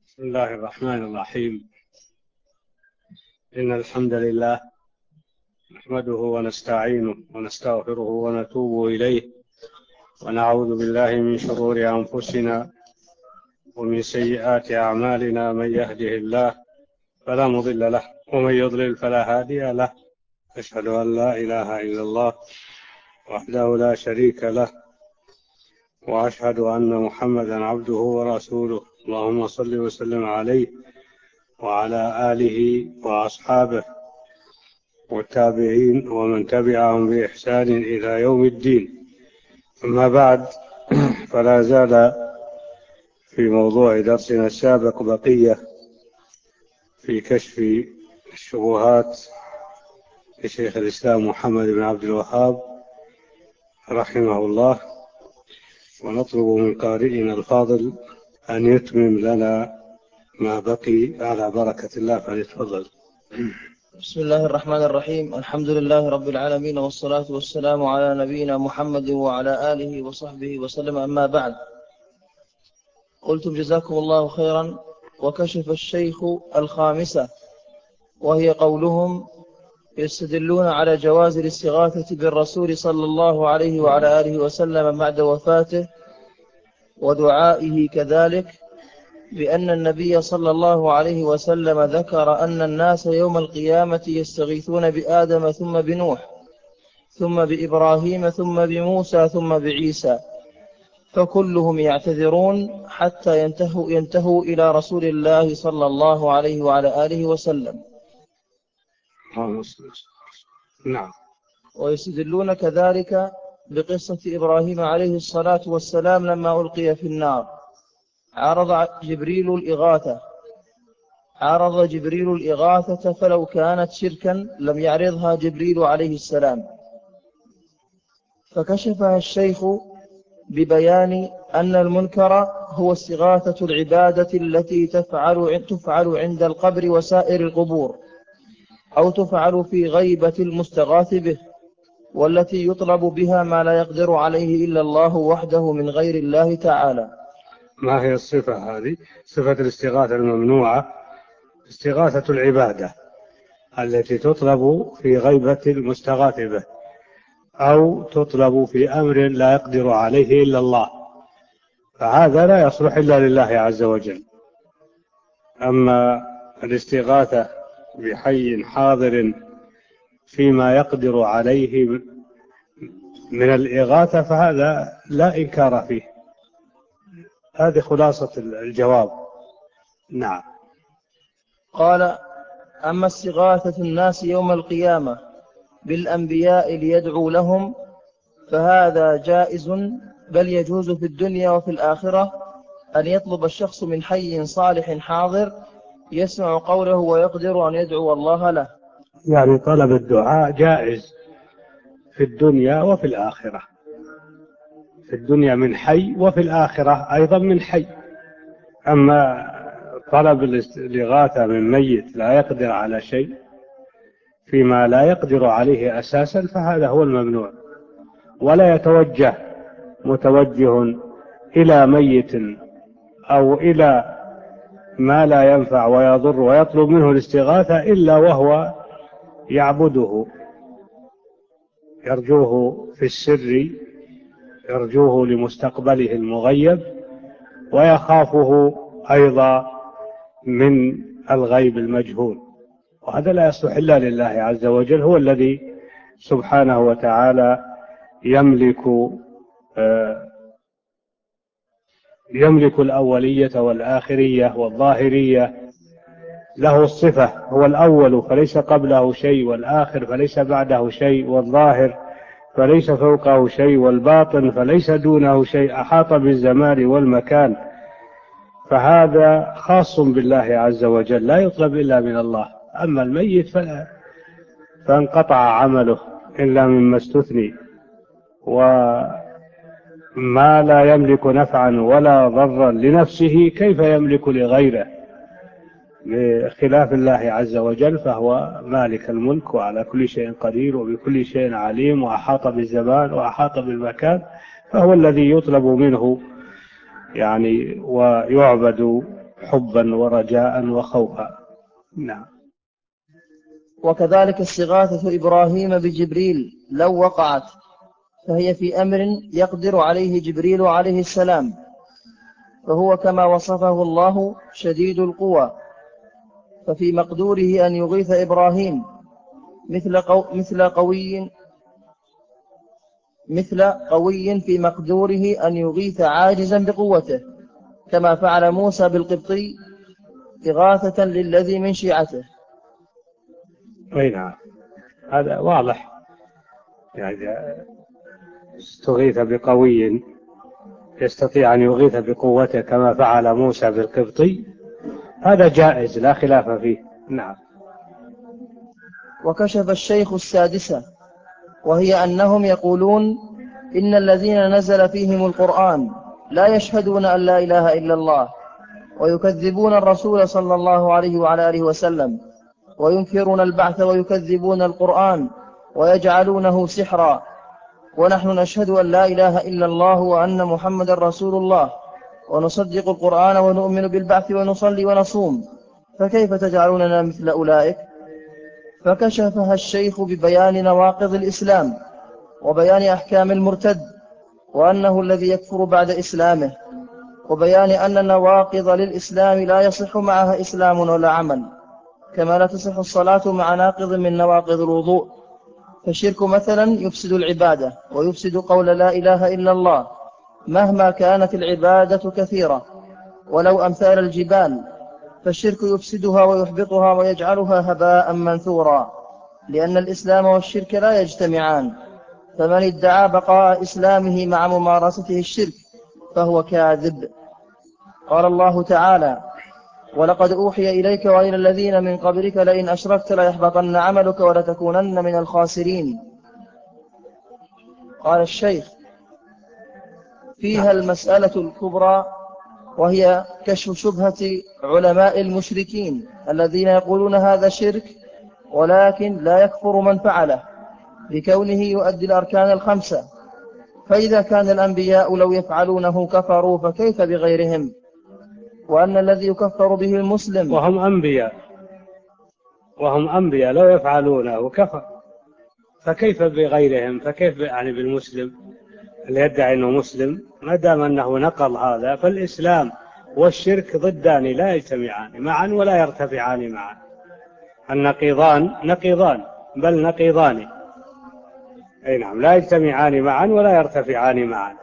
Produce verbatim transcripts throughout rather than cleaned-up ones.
بسم الله الرحمن الرحيم. إن الحمد لله نحمده ونستعينه ونستغفره ونتوب إليه، ونعوذ بالله من شرور أنفسنا ومن سيئات أعمالنا. من يهده الله فلا مضل له، ومن يضلل فلا هادي له. أشهد أن لا إله إلا الله وحده لا شريك له، وأشهد أن محمدا عبده ورسوله. اللهم صل وسلم عليه وعلى آله وأصحابه والتابعين ومن تبعهم بإحسان إلى يوم الدين. أما بعد، فلا زال في موضوع درسنا السابق بقية في كشف الشبهات لشيخ الإسلام محمد بن عبد الوهاب رحمه الله، ونطلب من قارئنا الفاضل أن يتمم لنا ما بقي على بركة الله، فليتفضل. بسم الله الرحمن الرحيم. الحمد لله رب العالمين، والصلاة والسلام على نبينا محمد وعلى آله وصحبه وسلم. أما بعد، قلتم جزاكم الله خيرا. وكشف الشيخ الخامسة، وهي قولهم: يستدلون على جواز الاستغاثة بالرسول صلى الله عليه وعلى آله وسلم بعد وفاته ودعائه كذلك، بأن النبي صلى الله عليه وسلم ذكر أن الناس يوم القيامة يستغيثون بآدم ثم بنوح ثم بإبراهيم ثم بموسى ثم بعيسى، فكلهم يعتذرون حتى ينتهوا, ينتهوا إلى رسول الله صلى الله عليه وعلى آله وسلم. نعم. ويستدلون كذلك بقصة إبراهيم عليه الصلاة والسلام لما ألقي في النار، عرض جبريل الإغاثة عرض جبريل الإغاثة فلو كانت شركا لم يعرضها جبريل عليه السلام، فكشفها الشيخ ببيان أن المنكر هو استغاثة العبادة التي تفعل تفعل عند القبر وسائر القبور، أو تفعل في غيبة المستغاث به، والتي يطلب بها ما لا يقدر عليه إلا الله وحده من غير الله تعالى. ما هي الصفة هذه؟ صفة الاستغاثة الممنوعة استغاثة العبادة التي تطلب في غيبة المستغاث به، أو تطلب في أمر لا يقدر عليه إلا الله، فهذا لا يصلح إلا لله عز وجل. أما الاستغاثة بحي حاضر فيما يقدر عليه من الإغاثة فهذا لا إنكار فيه. هذه خلاصة الجواب. نعم. قال: أما استغاثة الناس يوم القيامة بالأنبياء ليدعوا لهم فهذا جائز، بل يجوز في الدنيا وفي الآخرة أن يطلب الشخص من حي صالح حاضر يسمع قوله ويقدر أن يدعو الله له. يعني طلب الدعاء جائز في الدنيا وفي الآخرة، في الدنيا من حي وفي الآخرة أيضا من حي. أما طلب الاستغاثة من ميت لا يقدر على شيء فيما لا يقدر عليه أساسا فهذا هو الممنوع، ولا يتوجه متوجه إلى ميت أو إلى ما لا ينفع ويضر ويطلب منه الاستغاثة إلا وهو يعبده، يرجوه في السر، يرجوه لمستقبله المغيب، ويخافه أيضا من الغيب المجهول، وهذا لا يصلح إلا لله عز وجل. هو الذي سبحانه وتعالى يملك يملك الأولية والآخرية والظاهرية، له الصفة، هو الأول فليس قبله شيء، والآخر فليس بعده شيء، والظاهر فليس فوقه شيء، والباطن فليس دونه شيء، أحاط بالزمان والمكان، فهذا خاص بالله عز وجل لا يطلب إلا من الله. أما الميت فلا فانقطع عمله إلا مما استثني، وما لا يملك نفعا ولا ضرا لنفسه كيف يملك لغيره، بخلاف الله عز وجل فهو مالك الملك وعلى كل شيء قدير وبكل شيء عليم، وأحاط بالزمان وأحاط بالمكان، فهو الذي يطلب منه يعني ويعبد حبا ورجاء وخوفا. نعم. وكذلك استغاثة إبراهيم بجبريل لو وقعت فهي في أمر يقدر عليه جبريل عليه السلام، فهو كما وصفه الله شديد القوى، ففي مقدوره أن يغيث إبراهيم مثل قو مثل قوي مثل قوي في مقدوره أن يغيث عاجزا بقوته، كما فعل موسى بالقبطي إغاثة للذي من شيعته. أي نعم، هذا واضح، يعني استغيث بقوي يستطيع أن يغيث بقوته كما فعل موسى بالقبطي، هذا جائز لا خلاف فيه. نعم. وكشف الشيخ السادسة، وهي أنهم يقولون إن الذين نزل فيهم القرآن لا يشهدون أن لا إله إلا الله، ويكذبون الرسول صلى الله عليه وعلى آله وسلم، وينكرون البعث ويكذبون القرآن ويجعلونه سحرا، ونحن نشهد أن لا إله إلا الله وأن محمد رسول الله، ونصدق القرآن ونؤمن بالبعث ونصلي ونصوم، فكيف تجعلوننا مثل أولئك؟ فكشفها الشيخ ببيان نواقض الإسلام وبيان أحكام المرتد، وأنه الذي يكفر بعد إسلامه، وبيان أن نواقض للإسلام لا يصح معها إسلام ولا عمل، كما لا تصح الصلاة مع ناقض من نواقض الوضوء. فالشرك مثلا يفسد العبادة ويفسد قول لا إله إلا الله مهما كانت العبادة كثيرة ولو أمثال الجبال، فالشرك يفسدها ويحبطها ويجعلها هباء منثورا، لأن الإسلام والشرك لا يجتمعان، فمن ادعى بقاء إسلامه مع ممارسته الشرك فهو كاذب. قال الله تعالى: ولقد أوحي إليك وإلى الذين من قبلك لئن أشركت ليحبطن عملك ولتكونن من الخاسرين. قال الشيخ: فيها المسألة الكبرى، وهي كشف شبهة علماء المشركين الذين يقولون هذا شرك، ولكن لا يكفر من فعله لكونه يؤدي الأركان الخمسة، فإذا كان الأنبياء لو يفعلونه كفروا فكيف بغيرهم؟ وأن الذي يكفر به المسلم وهم أنبياء وهم أنبياء لو يفعلونه كفر، فكيف بغيرهم؟ فكيف يعني بالمسلم اللي يدعي أنه مسلم؟ ما دام أنه نقل هذا، فالإسلام والشرك ضدان لا يجتمعان معا ولا يرتفعان معا، النقيضان نقيضان بل نقيضان. أي نعم، لا يجتمعان معا ولا يرتفعان معا.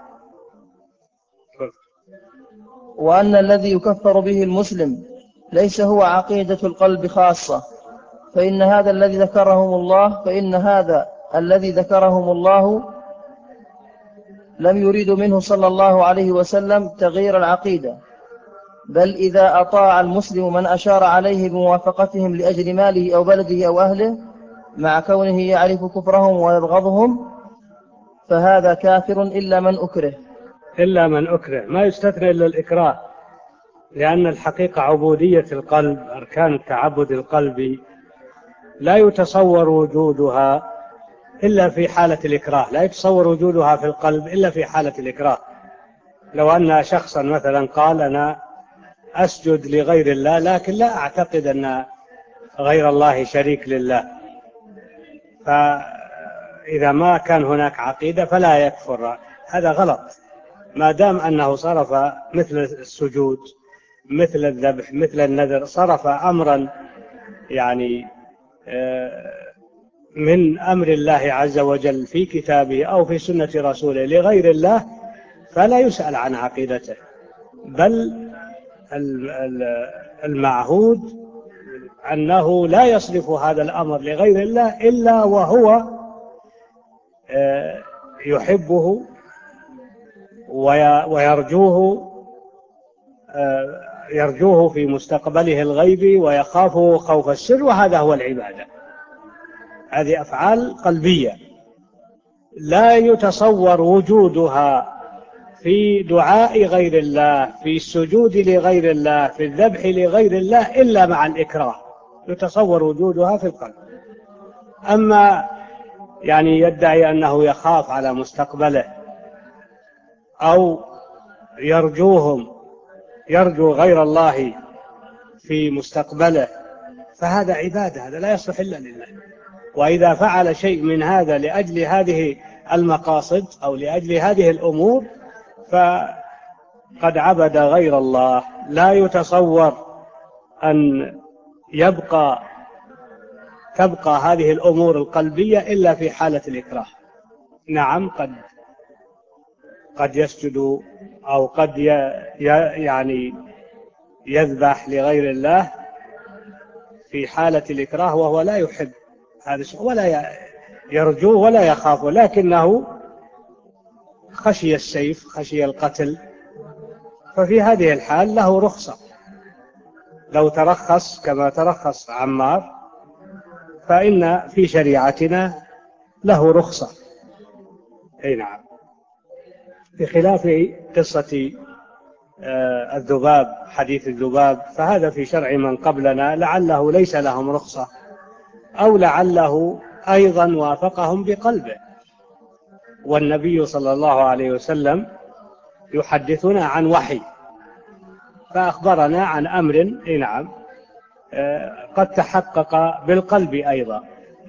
وأن الذي يكفر به المسلم ليس هو عقيدة القلب خاصة، فإن هذا الذي ذكرهم الله فإن هذا الذي ذكرهم الله لم يريد منه صلى الله عليه وسلم تغيير العقيدة، بل إذا أطاع المسلم من أشار عليه بموافقتهم لأجل ماله أو بلده أو أهله مع كونه يعرف كفرهم ويبغضهم فهذا كافر إلا من أكره. إلا من أكره، ما يستثنى إلا الإكراه، لأن الحقيقة عبودية القلب، أركان التعبد القلبي لا يتصور وجودها إلا في حالة الإكراه، لا يتصور وجودها في القلب إلا في حالة الإكراه. لو أن شخصا مثلا قال أنا أسجد لغير الله لكن لا أعتقد أن غير الله شريك لله، فإذا ما كان هناك عقيدة فلا يكفر، هذا غلط. ما دام أنه صرف مثل السجود مثل الذبح مثل النذر، صرف أمرا يعني من أمر الله عز وجل في كتابه أو في سنة رسوله لغير الله، فلا يسأل عن عقيدته، بل المعهود أنه لا يصرف هذا الأمر لغير الله إلا وهو يحبه ويرجوه يرجوه في مستقبله الغيبي ويخافه خوف السر، وهذا هو العبادة. هذه أفعال قلبية لا يتصور وجودها في دعاء غير الله، في السجود لغير الله، في الذبح لغير الله إلا مع الإكراه، يتصور وجودها في القلب. أما يعني يدعي أنه يخاف على مستقبله أو يرجوهم يرجو غير الله في مستقبله، فهذا عبادة، هذا لا يصلح إلا لله. وإذا فعل شيء من هذا لأجل هذه المقاصد أو لأجل هذه الأمور فقد عبد غير الله. لا يتصور أن يبقى تبقى هذه الأمور القلبية إلا في حالة الإكراه. نعم، قد قد يسجد أو قد يعني يذبح لغير الله في حالة الإكراه وهو لا يحب هذا الشيء ولا يرجوه ولا يخافه، لكنه خشي السيف، خشي القتل، ففي هذه الحال له رخصة. لو ترخص كما ترخص عمار فإن في شريعتنا له رخصة. أي نعم. بخلاف قصة الذباب، حديث الذباب، فهذا في شرع من قبلنا لعله ليس لهم رخصة، أو لعله أيضا وافقهم بقلبه. والنبي صلى الله عليه وسلم يحدثنا عن وحي، فأخبرنا عن أمر نعم قد تحقق بالقلب أيضا،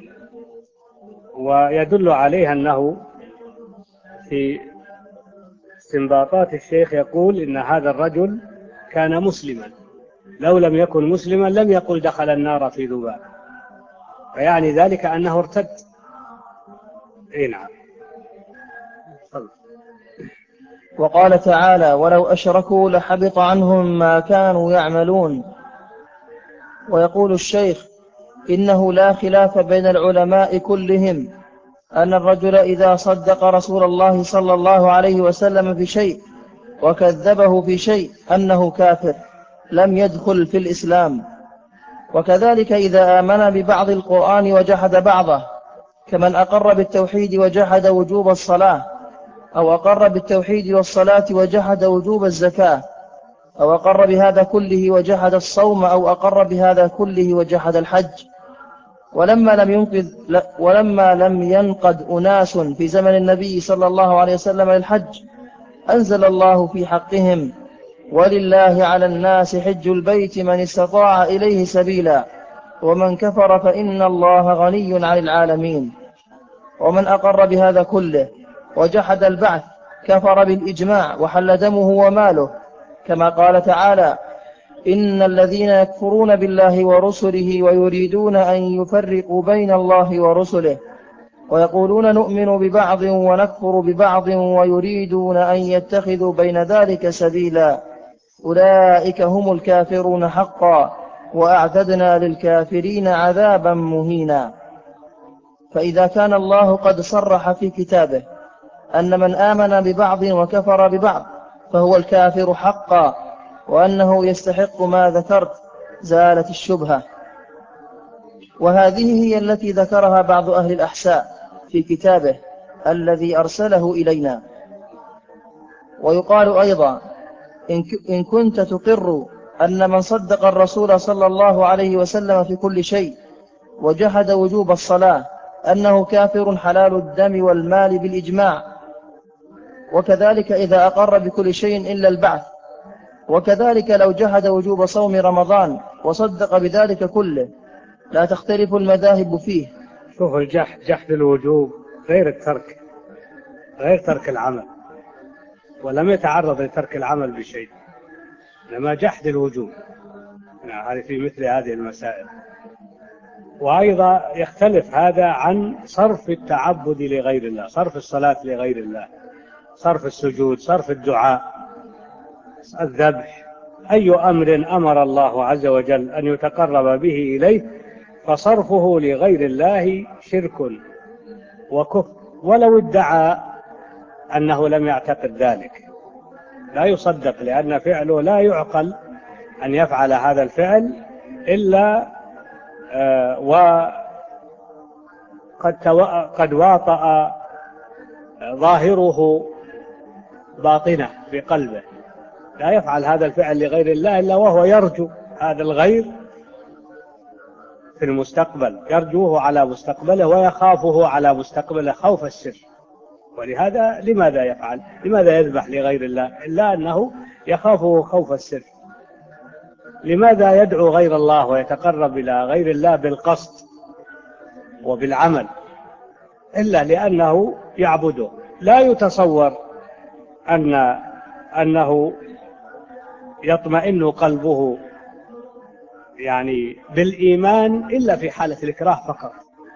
ويدل عليه أنه في استنباطات الشيخ يقول إن هذا الرجل كان مسلما، لو لم يكن مسلما لم يقل دخل النار في ذباب، فيعني ذلك أنه ارتد. إيه نعم. وقال تعالى: ولو أشركوا لحبط عنهم ما كانوا يعملون. ويقول الشيخ: إنه لا خلاف بين العلماء كلهم أن الرجل إذا صدق رسول الله صلى الله عليه وسلم في شيء وكذبه في شيء أنه كافر لم يدخل في الإسلام. وكذلك إذا آمن ببعض القرآن وجحد بعضه، كمن أقر بالتوحيد وجحد وجوب الصلاة، أو أقر بالتوحيد والصلاة وجحد وجوب الزكاة، أو أقر بهذا كله وجحد الصوم، أو أقر بهذا كله وجحد الحج. ولما لم ينقذ ولما لم ينقد أناس في زمن النبي صلى الله عليه وسلم للحج، أنزل الله في حقهم: ولله على الناس حج البيت من استطاع إليه سبيلا ومن كفر فإن الله غني عن العالمين. ومن أقر بهذا كله وجحد البعث كفر بالإجماع وحل دمه وماله، كما قال تعالى: إن الذين يكفرون بالله ورسله ويريدون أن يفرقوا بين الله ورسله ويقولون نؤمن ببعض ونكفر ببعض ويريدون أن يتخذوا بين ذلك سبيلا أولئك هم الكافرون حقا وأعتدنا للكافرين عذابا مهينا. فإذا كان الله قد صرح في كتابه أن من آمن ببعض وكفر ببعض فهو الكافر حقا، وأنه يستحق ما ذكرت، زالت الشبهة. وهذه هي التي ذكرها بعض أهل الأحساء في كتابه الذي أرسله إلينا. ويقال أيضا: إن كنت تقر أن من صدق الرسول صلى الله عليه وسلم في كل شيء وجحد وجوب الصلاة أنه كافر حلال الدم والمال بالإجماع، وكذلك إذا أقر بكل شيء إلا البعث، وكذلك لو جحد وجوب صوم رمضان وصدق بذلك كله، لا تختلف المذاهب فيه. شوف الجحد، جحد الوجوب غير الترك، غير ترك العمل، ولم يتعرض لترك العمل بشيء، لما جحد الوجوب. هذه في مثل هذه المسائل. وأيضا يختلف هذا عن صرف التعبد لغير الله، صرف الصلاة لغير الله، صرف السجود، صرف الدعاء، الذبح، أي أمر أمر الله عز وجل أن يتقرب به إليه فصرفه لغير الله شرك وكفر، ولو ادعى أنه لم يعتقد ذلك لا يصدق، لأن فعله لا يعقل أن يفعل هذا الفعل إلا آه وقد قد واطأ ظاهره باطنه بقلبه. لا يفعل هذا الفعل لغير الله إلا وهو يرجو هذا الغير في المستقبل، يرجوه على مستقبله ويخافه على مستقبله خوف السر. ولهذا لماذا يفعل؟ لماذا يذبح لغير الله؟ إلا أنه يخافه خوف السر. لماذا يدعو غير الله ويتقرب إلى غير الله بالقصد وبالعمل؟ إلا لأنه يعبده. لا يتصور أن أنه يطمئن قلبه يعني بالإيمان إلا في حالة الإكراه فقط.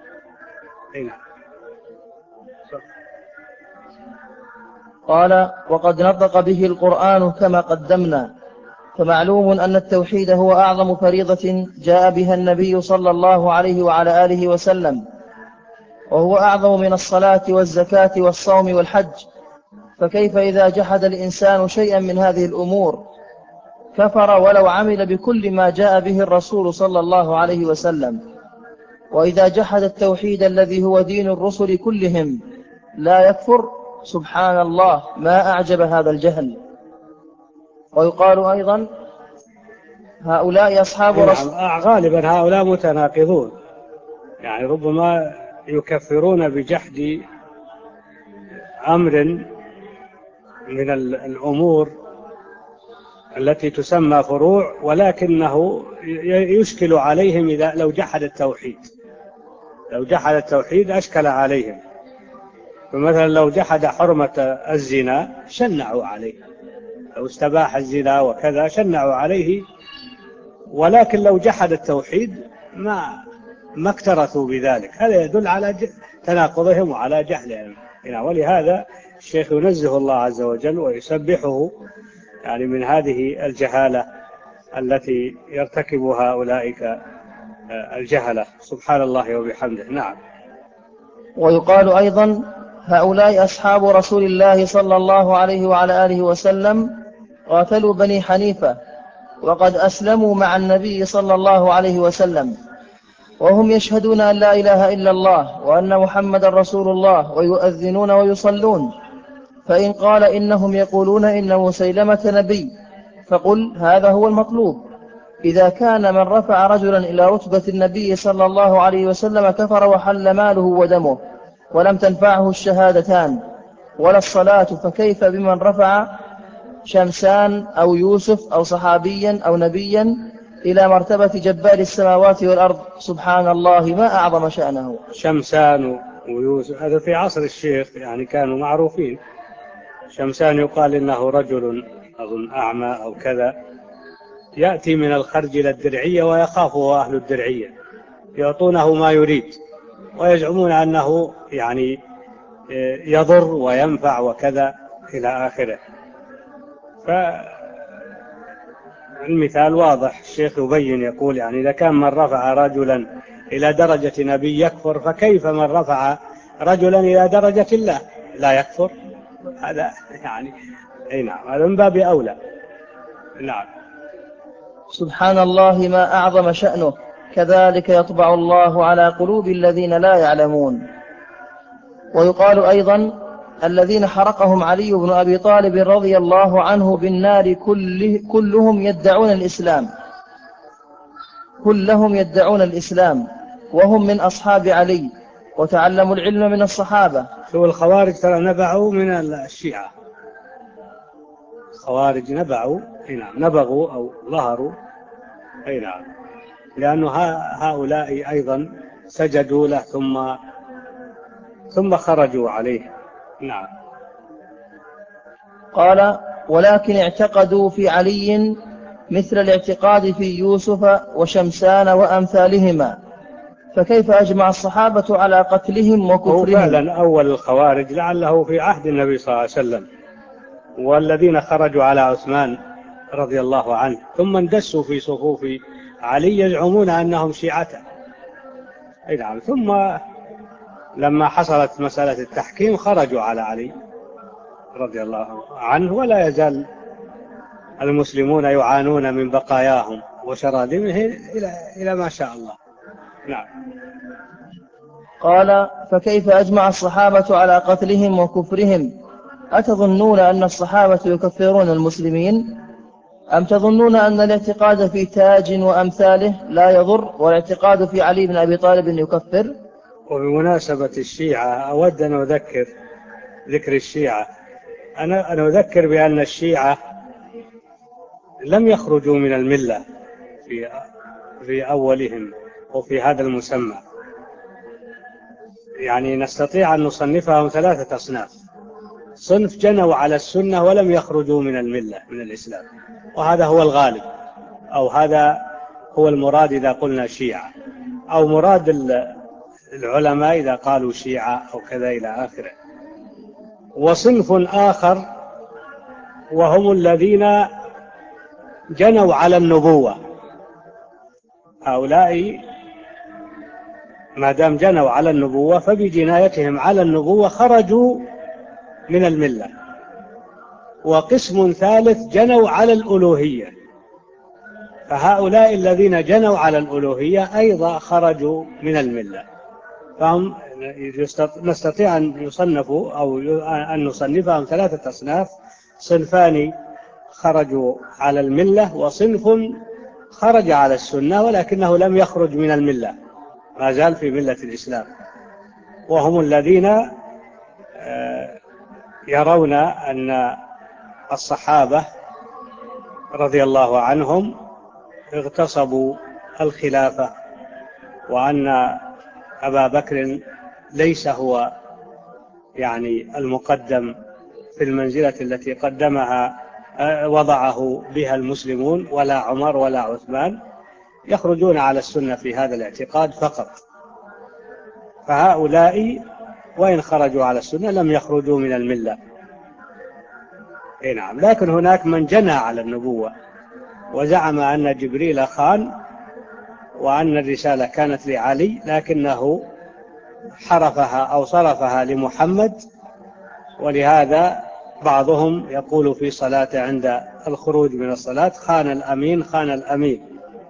قال: وقد نطق به القرآن كما قدمنا. فمعلوم أن التوحيد هو أعظم فريضة جاء بها النبي صلى الله عليه وعلى آله وسلم، وهو أعظم من الصلاة والزكاة والصوم والحج. فكيف إذا جحد الإنسان شيئا من هذه الأمور كفر ولو عمل بكل ما جاء به الرسول صلى الله عليه وسلم؟ وإذا جحد التوحيد الذي هو دين الرسل كلهم لا يكفر؟ سبحان الله، ما أعجب هذا الجهل. ويقال أيضا: هؤلاء أصحاب رسول. نعم، غالبا هؤلاء متناقضون، يعني ربما يكفرون بجحد أمر من الأمور التي تسمى فروع، ولكنه يشكل عليهم إذا لو جحد التوحيد. لو جحد التوحيد أشكل عليهم. فمثلا لو جحد حرمة الزنا شنعوا عليه، لو استباح الزنا وكذا شنعوا عليه، ولكن لو جحد التوحيد ما ما اكترثوا بذلك. هذا يدل على تناقضهم وعلى جهلهم. ولهذا الشيخ ينزه الله عز وجل ويسبحه يعني من هذه الجهالة التي يرتكبها أولئك الجهلة، سبحان الله وبحمده. نعم. ويقال أيضا: هؤلاء أصحاب رسول الله صلى الله عليه وعلى آله وسلم قاتلوا بني حنيفة وقد أسلموا مع النبي صلى الله عليه وسلم، وهم يشهدون أن لا إله إلا الله وأن محمد رسول الله ويؤذنون ويصلون. فإن قال إنهم يقولون إن مسيلمة نبي فقل هذا هو المطلوب. إذا كان من رفع رجلا إلى رتبة النبي صلى الله عليه وسلم كفر وحل ماله ودمه ولم تنفعه الشهادتان ولا الصلاة، فكيف بمن رفع شمسان أو يوسف أو صحابيا أو نبيا إلى مرتبة جبار السماوات والأرض؟ سبحان الله، ما أعظم شأنه. شمسان ويوسف هذا في عصر الشيخ يعني كانوا معروفين. شمسان يقال إنه رجل أظن أعمى أو كذا، يأتي من الخرج إلى الدرعية ويخافه أهل الدرعية، يعطونه ما يريد ويزعمون أنه يعني يضر وينفع وكذا إلى آخره. فالمثال واضح. الشيخ يبين يقول يعني إذا كان من رفع رجلا إلى درجة نبي يكفر، فكيف من رفع رجلا إلى درجة الله لا يكفر؟ هذا يعني أي نعم، هذا من باب أولى. نعم. سبحان الله، ما أعظم شأنه. كذلك يطبع الله على قلوب الذين لا يعلمون. ويقال أيضا: الذين حرقهم علي بن أبي طالب رضي الله عنه بالنار كله كلهم يدعون الإسلام كلهم يدعون الإسلام وهم من أصحاب علي وتعلموا العلم من الصحابة. شو الخوارج ترى نبعوا من الشيعة. الخوارج نبعوا، نعم، نبغوا أو ظهروا، أي نعم، لأنه هؤلاء أيضا سجدوا له ثم ثم خرجوا عليه. نعم. قال: ولكن اعتقدوا في علي مثل الاعتقاد في يوسف وشمسان وأمثالهما، فكيف أجمع الصحابة على قتلهم وكفرهم؟ هو فعلا أول الخوارج لعله في عهد النبي صلى الله عليه وسلم، والذين خرجوا على عثمان رضي الله عنه ثم اندسوا في صفوف علي يزعمون أنهم شيعته. أي نعم. ثم لما حصلت مسألة التحكيم خرجوا على علي رضي الله عنه، ولا يزال المسلمون يعانون من بقاياهم وشرادمه إلى إلى ما شاء الله. نعم. قال: فكيف أجمع الصحابة على قتلهم وكفرهم؟ أتظنون أن الصحابة يكفرون المسلمين؟ أم تظنون أن الاعتقاد في تاج وأمثاله لا يضر والاعتقاد في علي بن أبي طالب يكفر؟ وبمناسبة الشيعة أود أن أذكر ذكر الشيعة أنا أنا أذكر بأن الشيعة لم يخرجوا من الملة، في في أولهم وفي هذا المسمى. يعني نستطيع أن نصنفهم ثلاثة أصناف: صنف جنوا على السنة ولم يخرجوا من الملة من الإسلام، وهذا هو الغالب، أو هذا هو المراد إذا قلنا شيعة، أو مراد العلماء إذا قالوا شيعة أو كذا إلى آخره. وصنف آخر وهم الذين جنوا على النبوة، هؤلاء ما دام جنوا على النبوة فبجنايتهم على النبوة خرجوا من الملة. وقسم ثالث جنوا على الألوهية، فهؤلاء الذين جنوا على الألوهية أيضا خرجوا من الملة. فهم نستطيع أن يصنفوا أو أن نصنفهم ثلاثة أصناف: صنفان خرجوا على الملة، وصنف خرج على السنة ولكنه لم يخرج من الملة، ما زال في ملة الإسلام، وهم الذين يرون أن الصحابة رضي الله عنهم اغتصبوا الخلافة، وأن أبا بكر ليس هو يعني المقدم في المنزلة التي قدمها وضعه بها المسلمون، ولا عمر ولا عثمان. يخرجون على السنة في هذا الاعتقاد فقط. فهؤلاء وإن خرجوا على السنة لم يخرجوا من الملة. إيه نعم. لكن هناك من جنى على النبوة وزعم أن جبريل خان، وأن الرسالة كانت لعلي لكنه حرفها أو صرفها لمحمد، ولهذا بعضهم يقول في صلاته عند الخروج من الصلاة: خان الأمين خان الأمين.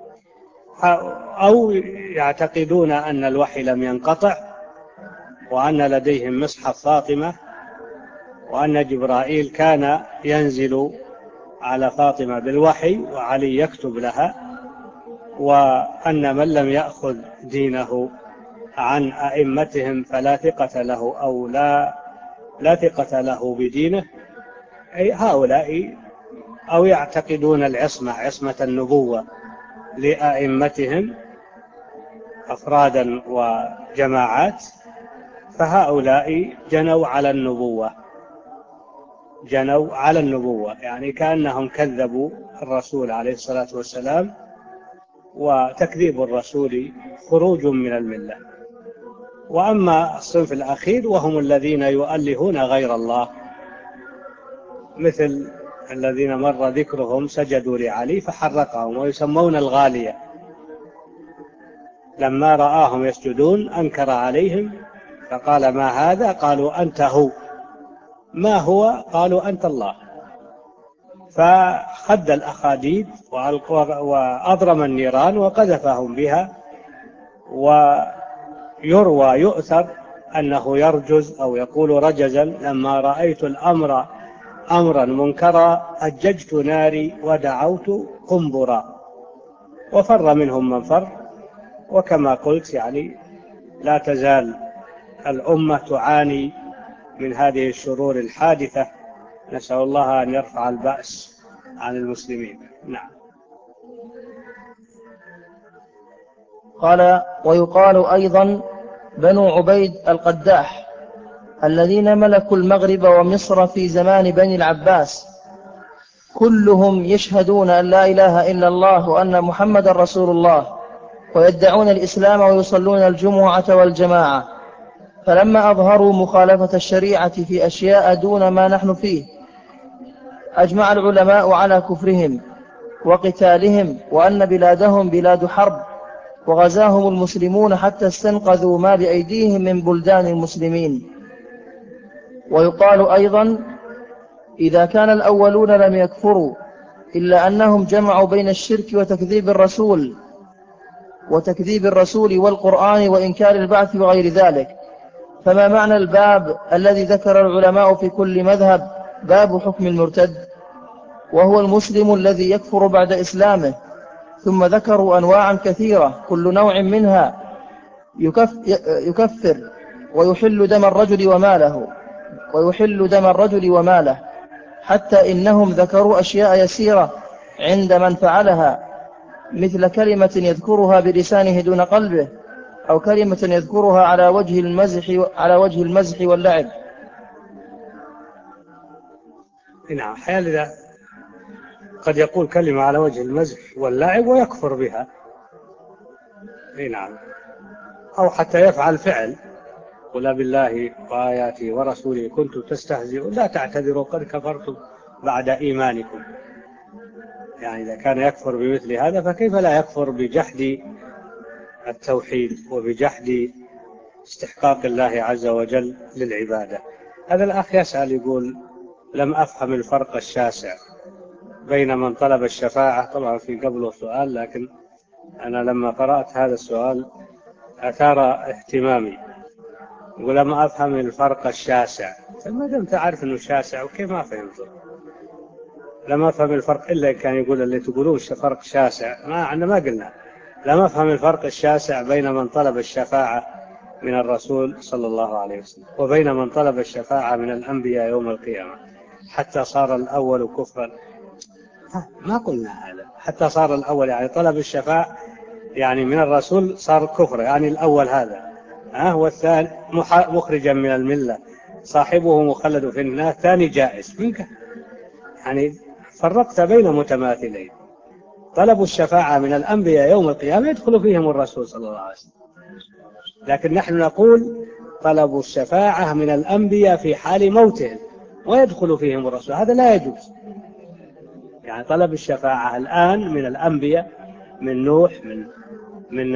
أو يعتقدون أن الوحي لم ينقطع، وأن لديهم مصحف فاطمة، وأن جبرائيل كان ينزل على فاطمة بالوحي وعلي يكتب لها، وأن من لم يأخذ دينه عن أئمتهم فلا ثقة له أو لا لا ثقة له بدينه. أي هؤلاء أو يعتقدون العصمة، عصمة النبوة لأئمتهم أفرادا وجماعات، فهؤلاء جنوا على النبوة جنوا على النبوة يعني كأنهم كذبوا الرسول عليه الصلاة والسلام، وتكذيب الرسول خروج من الملة. وأما الصنف الأخير وهم الذين يؤلهون غير الله، مثل الذين مر ذكرهم سجدوا لعلي فحرقهم، ويسمون الغالية. لما رآهم يسجدون أنكر عليهم فقال: ما هذا؟ قالوا: أنت هو. ما هو؟ قالوا: أنت الله. فخد الأخاديد وأضرم النيران وقذفهم بها. ويروى يؤثر أنه يرجز أو يقول رجزا: لما رأيت الأمر أمرا منكرا أججت ناري ودعوت قنبرا. وفر منهم من فر. وكما قلت يعني لا تزال الأمة تعاني من هذه الشرور الحادثة، نسأل الله أن يرفع البأس عن المسلمين. نعم. قال: ويقال أيضا بنو عبيد القداح الذين ملكوا المغرب ومصر في زمان بني العباس، كلهم يشهدون أن لا إله إلا الله وأن محمد رسول الله، ويدعون الإسلام ويصلون الجمعة والجماعة. فلما أظهروا مخالفة الشريعة في أشياء دون ما نحن فيه، أجمع العلماء على كفرهم وقتالهم، وأن بلادهم بلاد حرب، وغزاهم المسلمون حتى استنقذوا ما بأيديهم من بلدان المسلمين. ويقال أيضا: إذا كان الأولون لم يكفروا إلا أنهم جمعوا بين الشرك وتكذيب الرسول وتكذيب الرسول والقرآن وإنكار البعث وغير ذلك، فما معنى الباب الذي ذكر العلماء في كل مذهب باب حكم المرتد، وهو المسلم الذي يكفر بعد إسلامه؟ ثم ذكروا أنواعا كثيرة كل نوع منها يكفر ويحل دم الرجل وماله ويحل دم الرجل وماله حتى إنهم ذكروا أشياء يسيرة عند من فعلها مثل كلمة يذكرها بلسانه دون قلبه، أو كلمة يذكرها على وجه المزح على وجه المزح واللعب. نعم، أحيانا قد يقول كلمة على وجه المزح واللعب ويكفر بها. نعم، أو حتى يفعل فعل: قل بالله وآياته ورسوله كنتم تستهزئون لا تعتذروا قد كفرتم بعد إيمانكم. يعني إذا كان يكفر بمثل هذا فكيف لا يكفر بجحد التوحيد وبجحد استحقاق الله عز وجل للعبادة. هذا الأخ يسأل يقول: لم أفهم الفرق الشاسع بين من طلب الشفاعة. طبعا في قبله سؤال، لكن أنا لما قرأت هذا السؤال أثار اهتمامي. يقول: لم أفهم الفرق الشاسع. ما دمت أعرف أنه شاسع وكيف ما فهمته؟ لم أفهم الفرق إلا كان يقول اللي تقولون فرق شاسع، ما عندنا ما قلنا. لم أفهم الفرق الشاسع بين من طلب الشفاعة من الرسول صلى الله عليه وسلم وبين من طلب الشفاعة من الأنبياء يوم القيامة حتى صار الأول كفرا. ما قلنا هذا. حتى صار الأول يعني طلب الشفاعة يعني من الرسول صار كفر، يعني الأول هذا ها، والثاني مخرجا من الملة، صاحبه مخلد في النار، ثاني جائز منك. يعني فرقت بين متماثلين. طلب الشفاعة من الأنبياء يوم القيامة يدخل فيهم الرسول صلى الله عليه وسلم، لكن نحن نقول طلب الشفاعة من الأنبياء في حال موتهم ويدخل فيهم الرسول، هذا لا يجوز. يعني طلب الشفاعة الآن من الأنبياء، من نوح، من من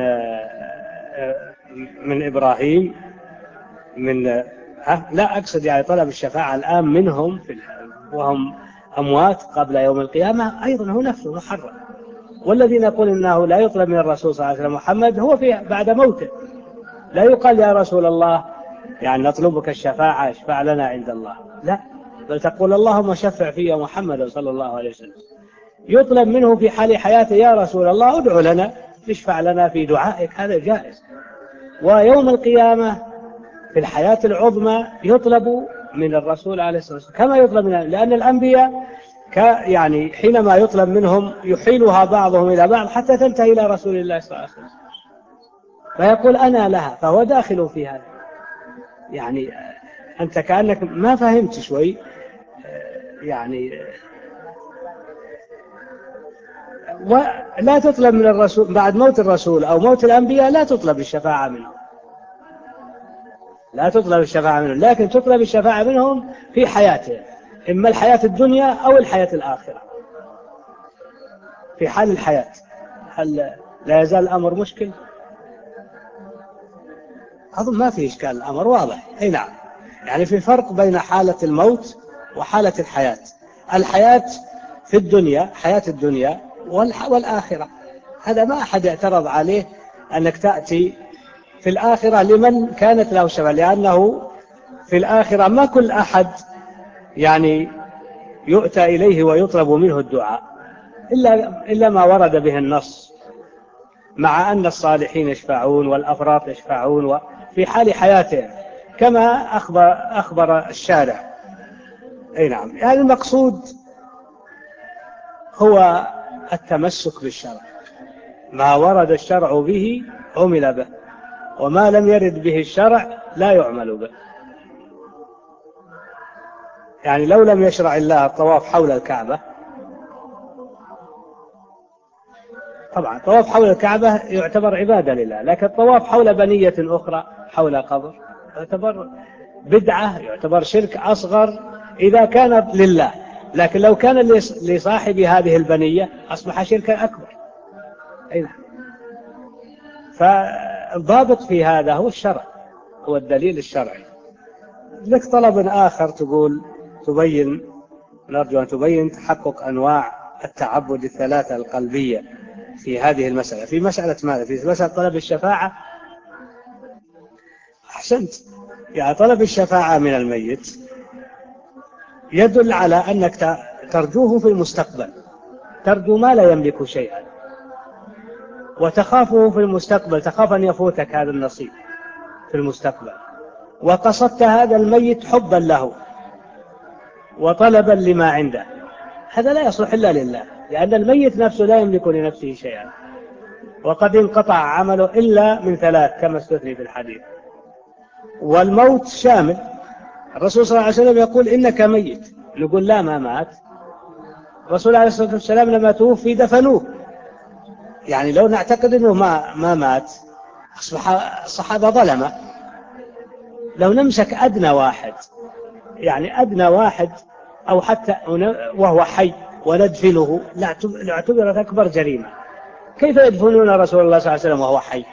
من إبراهيم، من لا أقصد يعني طلب الشفاعة الآن منهم وهم أموات قبل يوم القيامة أيضا هو نفسه محرم. والذين يقول إنه لا يطلب من الرسول صلى الله عليه وسلم محمد هو في بعد موته، لا يقال يا رسول الله يعني نطلبك الشفاعة اشفع لنا عند الله، لا، بل تقول اللهم شفع في محمد صلى الله عليه وسلم. يطلب منه في حال حياته: يا رسول الله ادعو لنا، اشفع لنا في دعائك، هذا جائز. ويوم القيامة في الحياة العظمى يطلب من الرسول عليه الصلاة والسلام كما يطلب من، لأن الأنبياء يعني حينما يطلب منهم يحيلها بعضهم إلى بعض حتى تنتهي إلى رسول الله صلى الله عليه وسلم فيقول أنا لها، فهو داخل في هذا. يعني أنت كأنك ما فهمت شوي. يعني ولا تطلب من الرسول بعد موت الرسول أو موت الأنبياء، لا تطلب الشفاعة منهم، لا تطلب الشفاعة منهم، لكن تطلب الشفاعة منهم في حياتهم، إما الحياة الدنيا أو الحياة الآخرة. في حال الحياة هل لا يزال الأمر مشكل؟ أظن ما في إشكال، الأمر واضح. أي نعم، يعني في فرق بين حالة الموت وحالة الحياة. الحياة في الدنيا حياة الدنيا والآخرة، هذا ما أحد اعترض عليه أنك تأتي في الآخرة لمن كانت له شفاعة، لأنه في الآخرة ما كل أحد يعني يؤتى إليه ويطلب منه الدعاء إلا, إلا ما ورد به النص، مع أن الصالحين يشفعون والأفراط يشفعون وفي حال حياتهم كما أخبر, أخبر الشارع. أي نعم، يعني المقصود هو التمسك بالشرع، ما ورد الشرع به عمل به، وما لم يرد به الشرع لا يعمل به. يعني لو لم يشرع الله الطواف حول الكعبة، طبعا الطواف حول الكعبة يعتبر عبادة لله، لكن الطواف حول بنية أخرى حول قبر يعتبر بدعة، يعتبر شرك أصغر إذا كان لله، لكن لو كان لصاحب هذه البنية أصبح شركا أكبر. أي نعم، فالضابط في هذا هو الشرع، هو الدليل الشرعي. لك طلب آخر تقول تبين، نرجو أن تبين تحقق أنواع التعبد الثلاثة القلبية في هذه المسألة. في مسألة ماذا؟ في مسألة طلب الشفاعة. أحسنت، يعني طلب الشفاعة من الميت يدل على أنك ترجوه في المستقبل، ترجو ما لا يملك شيئا وتخافه في المستقبل، تخاف أن يفوتك هذا النصيب في المستقبل، وقصدت هذا الميت حبا له وطلبا لما عنده، هذا لا يصلح إلا لله. لأن الميت نفسه لا يملك لنفسه شيئا، وقد انقطع عمله إلا من ثلاث كما استثني في الحديث. والموت شامل، الرسول صلى الله عليه وسلم يقول إنك ميت، نقول لا ما مات. الرسول عليه الصلاة والسلام لما توفي دفنوه، يعني لو نعتقد أنه ما, ما مات أصبح الصحابة ظلمة. لو نمسك أدنى واحد، يعني أدنى واحد أو حتى وهو حي وندفنه لاعتبرت أكبر جريمة. كيف يدفنون رسول الله صلى الله عليه وسلم وهو حي؟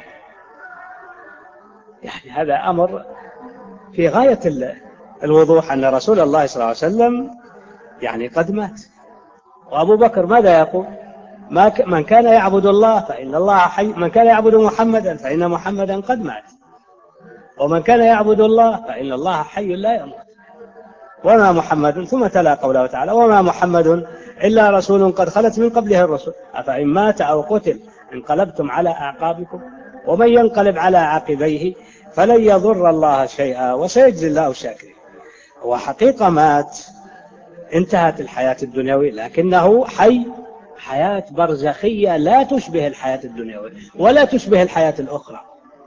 يعني هذا أمر في غاية الوضوح، أن رسول الله صلى الله عليه وسلم يعني قد مات. وأبو بكر ماذا يقول؟ ما ك... من كان يعبد الله فإن الله حي، من كان يعبد محمدا فإن محمدا قد مات، ومن كان يعبد الله فإن الله حي لا يموت. وما محمد، ثم تلا قوله تعالى: وما محمد إلا رسول قد خلت من قبله الرسل أفإن مات أو قتل انقلبتم على أعقابكم ومن ينقلب على عقبيه فلن يضر الله شيئا وسيجزي الله الشاكرين. وحقيقة مات، انتهت الحياة الدنيوية، لكنه حي حياة برزخية لا تشبه الحياة الدنيوية ولا تشبه الحياة الأخرى.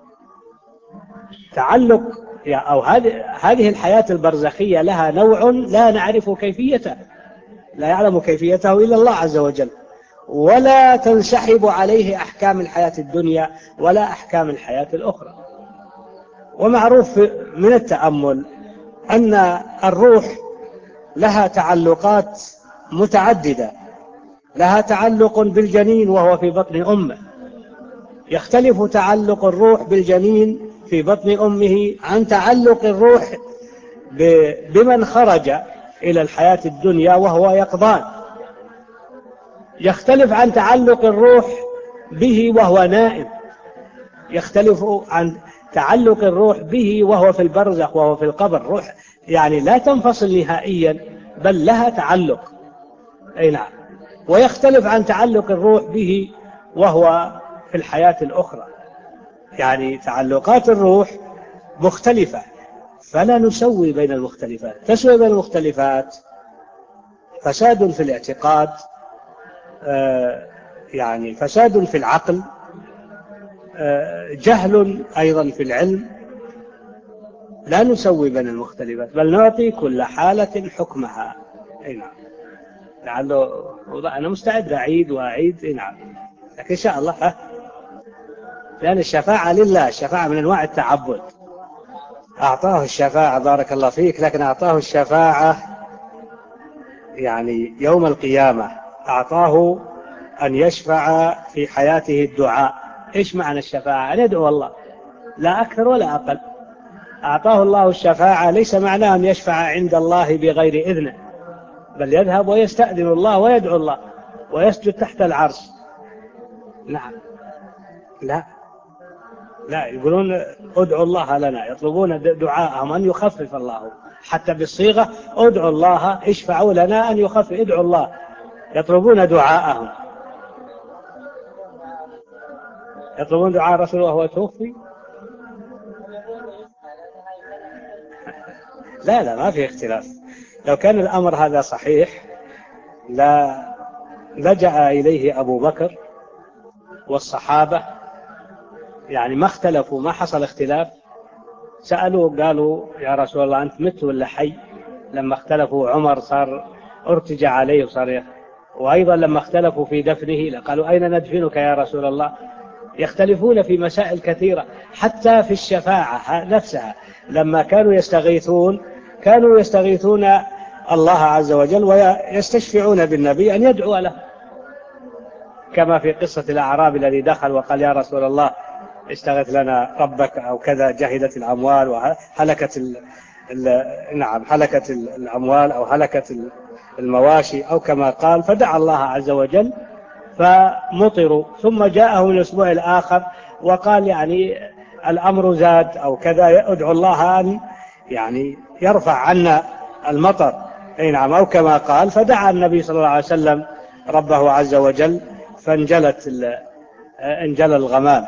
تعلق أو هذه الحياة البرزخية لها نوع لا نعرف كيفيته، لا يعلم كيفيته إلا الله عز وجل، ولا تنسحب عليه أحكام الحياة الدنيا ولا أحكام الحياة الأخرى. ومعروف من التأمل أن الروح لها تعلقات متعددة. لها تعلق بالجنين وهو في بطن أمه، يختلف تعلق الروح بالجنين في بطن أمه عن تعلق الروح بمن خرج إلى الحياة الدنيا وهو يقظان، يختلف عن تعلق الروح به وهو نائم، يختلف عن تعلق الروح به وهو في البرزخ وهو في القبر. روح يعني لا تنفصل نهائيا بل لها تعلق، أي نعم. ويختلف عن تعلق الروح به وهو في الحياة الأخرى، يعني تعلقات الروح مختلفة، فلا نسوي بين المختلفات. تسوي بين المختلفات فساد في الاعتقاد، آه يعني فساد في العقل، آه جهل أيضا في العلم. لا نسوي بين المختلفات بل نعطي كل حالة حكمها. أي نعم. لعله أنا مستعد أعيد وأعيد. أي نعم. لكن إن شاء الله ها، لأن الشفاعة لله، الشفاعة من أنواع التعبد. أعطاه الشفاعة بارك الله فيك، لكن أعطاه الشفاعة يعني يوم القيامة، أعطاه أن يشفع في حياته الدعاء. إيش معنى الشفاعة؟ أن يدعو الله، لا أكثر ولا أقل. أعطاه الله الشفاعة ليس معناه أن يشفع عند الله بغير إذنه، بل يذهب ويستأذن الله ويدعو الله ويسجد تحت العرش. نعم. لا لا، يقولون ادعوا الله لنا، يطلبون دعاءهم أن يخفف الله، حتى بالصيغة ادعوا الله اشفعوا لنا أن يخفف، ادعوا الله، يطلبون دعاءهم، يطلبون دعاء الرسول وهو توفي. لا لا، ما في اختلاف. لو كان الأمر هذا صحيح لا لجأ إليه أبو بكر والصحابة، يعني ما اختلفوا، ما حصل اختلاف. سألوه قالوا يا رسول الله أنت مت ولا حي؟ لما اختلفوا عمر صار ارتجع عليه وصار يخ... وأيضا لما اختلفوا في دفنه قالوا أين ندفنك يا رسول الله؟ يختلفون في مسائل كثيرة، حتى في الشفاعة نفسها. لما كانوا يستغيثون كانوا يستغيثون الله عز وجل ويستشفعون بالنبي أن يدعو له، كما في قصة الأعرابي الذي دخل وقال يا رسول الله استغث لنا ربك أو كذا، جهدت الأموال وهلكت ال... ال... نعم هلكت الأموال أو هلكت المواشي أو كما قال، فدعا الله عز وجل فمطروا. ثم جاءه من الأسبوع الآخر وقال يعني الأمر زاد أو كذا، ادعو الله أن يعني يرفع عنا المطر. أي نعم، أو كما قال، فدعا النبي صلى الله عليه وسلم ربه عز وجل فانجلت ال... انجل الغمام.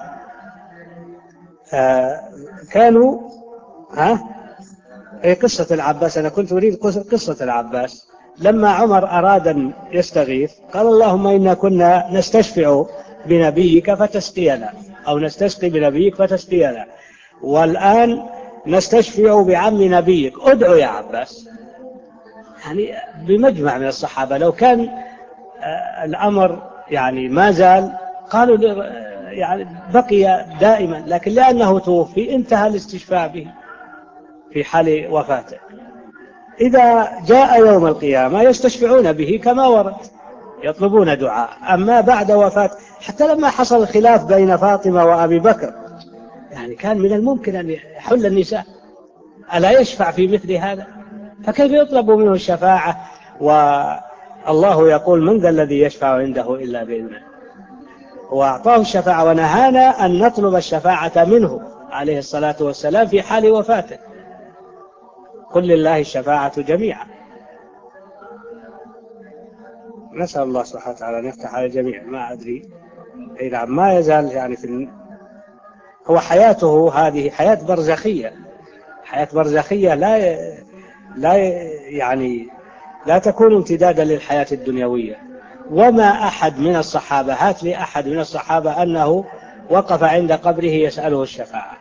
كانوا ها؟ أي قصة العباس، أنا كنت أريد قصة العباس. لما عمر أراد أن يستغيث قال اللهم إنا كنا نستشفع بنبيك فتسقينا، أو نستسقي بنبيك فتسقينا، والآن نستشفع بعم نبيك، ادعو يا عباس. يعني بمجمع من الصحابة لو كان الأمر يعني ما زال قالوا يعني بقي دائما، لكن لأنه توفي انتهى الاستشفاع به في حال وفاته. إذا جاء يوم القيامة يستشفعون به كما ورد، يطلبون دعاء. أما بعد وفاة، حتى لما حصل الخلاف بين فاطمة وأبي بكر يعني كان من الممكن أن يحل النساء، ألا يشفع في مثل هذا؟ فكيف يطلب منه الشفاعة والله يقول من ذا الذي يشفع عنده إلا بإذنه؟ وأعطاه الشفاعة ونهانا أن نطلب الشفاعة منه عليه الصلاة والسلام في حال وفاته. قل لله الشفاعة جميعا. نسأل الله سبحانه وتعالى أن يفتح على الجميع. ما أدري أي نعم، ما يزال يعني في الن... هو حياته هذه حياة برزخية، حياة برزخية لا ي... لا ي... يعني لا تكون امتدادا للحياة الدنيوية. وما أحد من الصحابة، هات لي أحد من الصحابة أنه وقف عند قبره يسأله الشفاعة.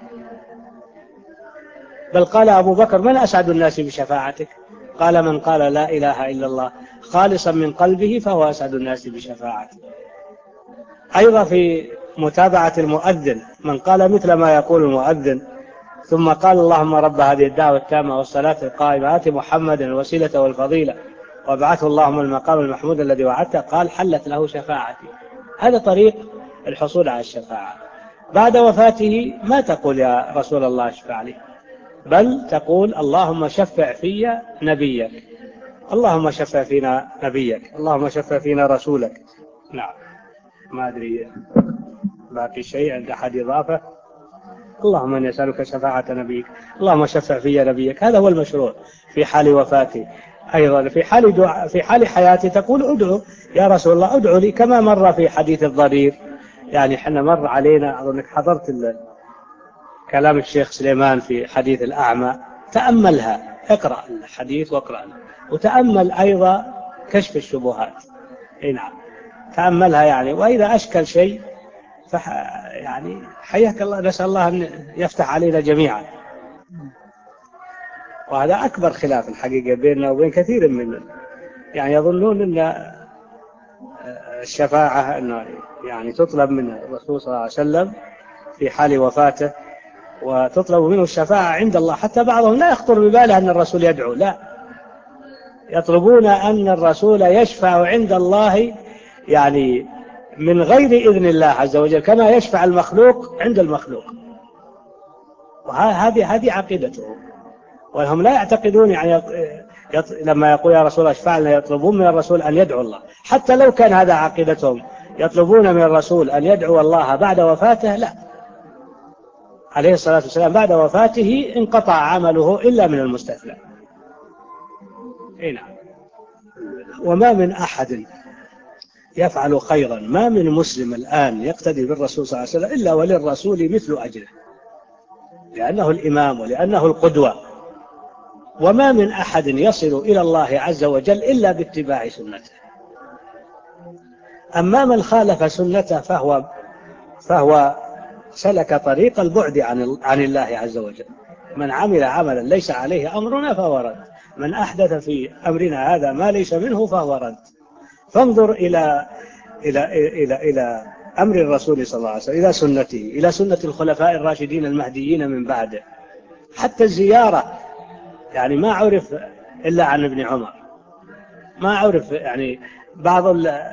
بل قال أبو بكر من أسعد الناس بشفاعتك؟ قال من قال لا إله إلا الله خالصا من قلبه فهو أسعد الناس بشفاعته. أيضا في متابعة المؤذن، من قال مثل ما يقول المؤذن ثم قال اللهم رب هذه الدعوة التامة والصلاة القائمة آت محمدا الوسيلة والفضيلة وابعثه اللهم المقام المحمود الذي وعدته، قال حلت له شفاعتي. هذا طريق الحصول على الشفاعة. بعد وفاته ما تقول يا رسول الله اشفع لي، بل تقول اللهم شفع في نبيك، اللهم شفع فينا نبيك، اللهم شفع فينا رسولك. نعم. ما أدري باقي شيء عند أحد إضافة؟ اللهم أن يسألك شفاعة نبيك، اللهم شفع في نبيك، هذا هو المشروع في حال وفاته. أيضا في حال دعاء في حال حياتي تقول ادعو يا رسول الله ادعو لي، كما مر في حديث الضرير. يعني حنا مر علينا، أظنك حضرت كلام الشيخ سليمان في حديث الأعمى، تأملها، اقرأ الحديث واقرأ وتأمل أيضا كشف الشبهات. نعم تأملها يعني، وإذا أشكل شيء فح يعني حياك الله، نسأل الله أن يفتح علينا جميعا. وهذا أكبر خلاف الحقيقة بيننا وبين كثير من يعني يظنون أن الشفاعة أنه يعني تطلب من الرسول صلى الله عليه وسلم في حال وفاته وتطلب منه الشفاعة عند الله. حتى بعضهم لا يخطر بباله أن الرسول يدعو، لا، يطلبون أن الرسول يشفع عند الله يعني من غير إذن الله عز وجل، كما يشفع المخلوق عند المخلوق. وهذه هذه عقيدتهم، وهم لا يعتقدون يعني يط... لما يقول يا رسول اشفع لنا يطلبون من الرسول أن يدعو الله. حتى لو كان هذا عقيدتهم يطلبون من الرسول أن يدعو الله بعد وفاته، لا، عليه الصلاة والسلام بعد وفاته انقطع عمله إلا من المستثنى. نعم. وما من أحد يفعل خيرا، ما من مسلم الآن يقتدي بالرسول صلى الله عليه وسلم إلا وللرسول مثل أجره، لأنه الإمام ولأنه القدوة. وما من أحد يصل إلى الله عز وجل إلا باتباع سنته. أما من خالف سنته فهو فهو سلك طريق البعد عن عن الله عز وجل. من عمل عملا ليس عليه أمرنا فهو رد، من أحدث في أمرنا هذا ما ليس منه فهو رد. فانظر إلى إلى إلى إلى أمر الرسول صلى الله عليه وسلم، إلى سنته، إلى سنة الخلفاء الراشدين المهديين من بعده. حتى الزيارة يعني ما عرف إلا عن ابن عمر، ما عرف يعني بعض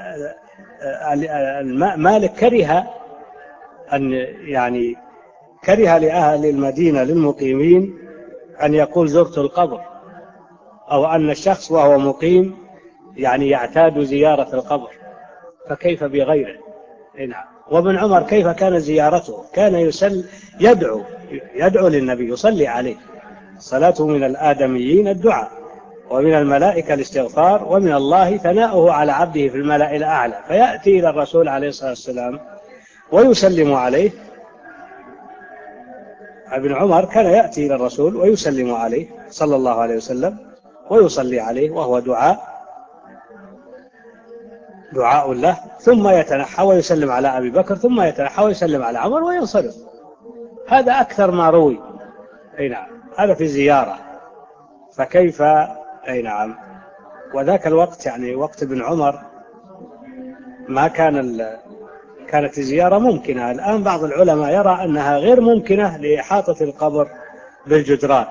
مالك كره أن يعني كره لأهل المدينة للمقيمين أن يقول زرت القبر، أو أن الشخص وهو مقيم يعني يعتاد زيارة القبر، فكيف بغيره؟ نعم. وابن عمر كيف كان زيارته؟ كان يسل يدعو يدعو للنبي، يصلي عليه. صلاته من الآدميين الدعاء، ومن الملائكة الاستغفار، ومن الله ثناؤه على عبده في الملأ الأعلى. فيأتي إلى الرسول عليه الصلاة والسلام ويسلم عليه. ابن عمر كان يأتي إلى الرسول ويسلم عليه صلى الله عليه وسلم ويصلي عليه وهو دعاء دعاء له، ثم يتنحى ويسلم على أبي بكر، ثم يتنحى ويسلم على عمر وينصرف. هذا أكثر ما روي. أي نعم، هذا في زيارة، فكيف؟ أي نعم. وذاك الوقت يعني وقت ابن عمر ما كان ال... كانت الزيارة ممكنة. الآن بعض العلماء يرى أنها غير ممكنة لإحاطة القبر بالجدران،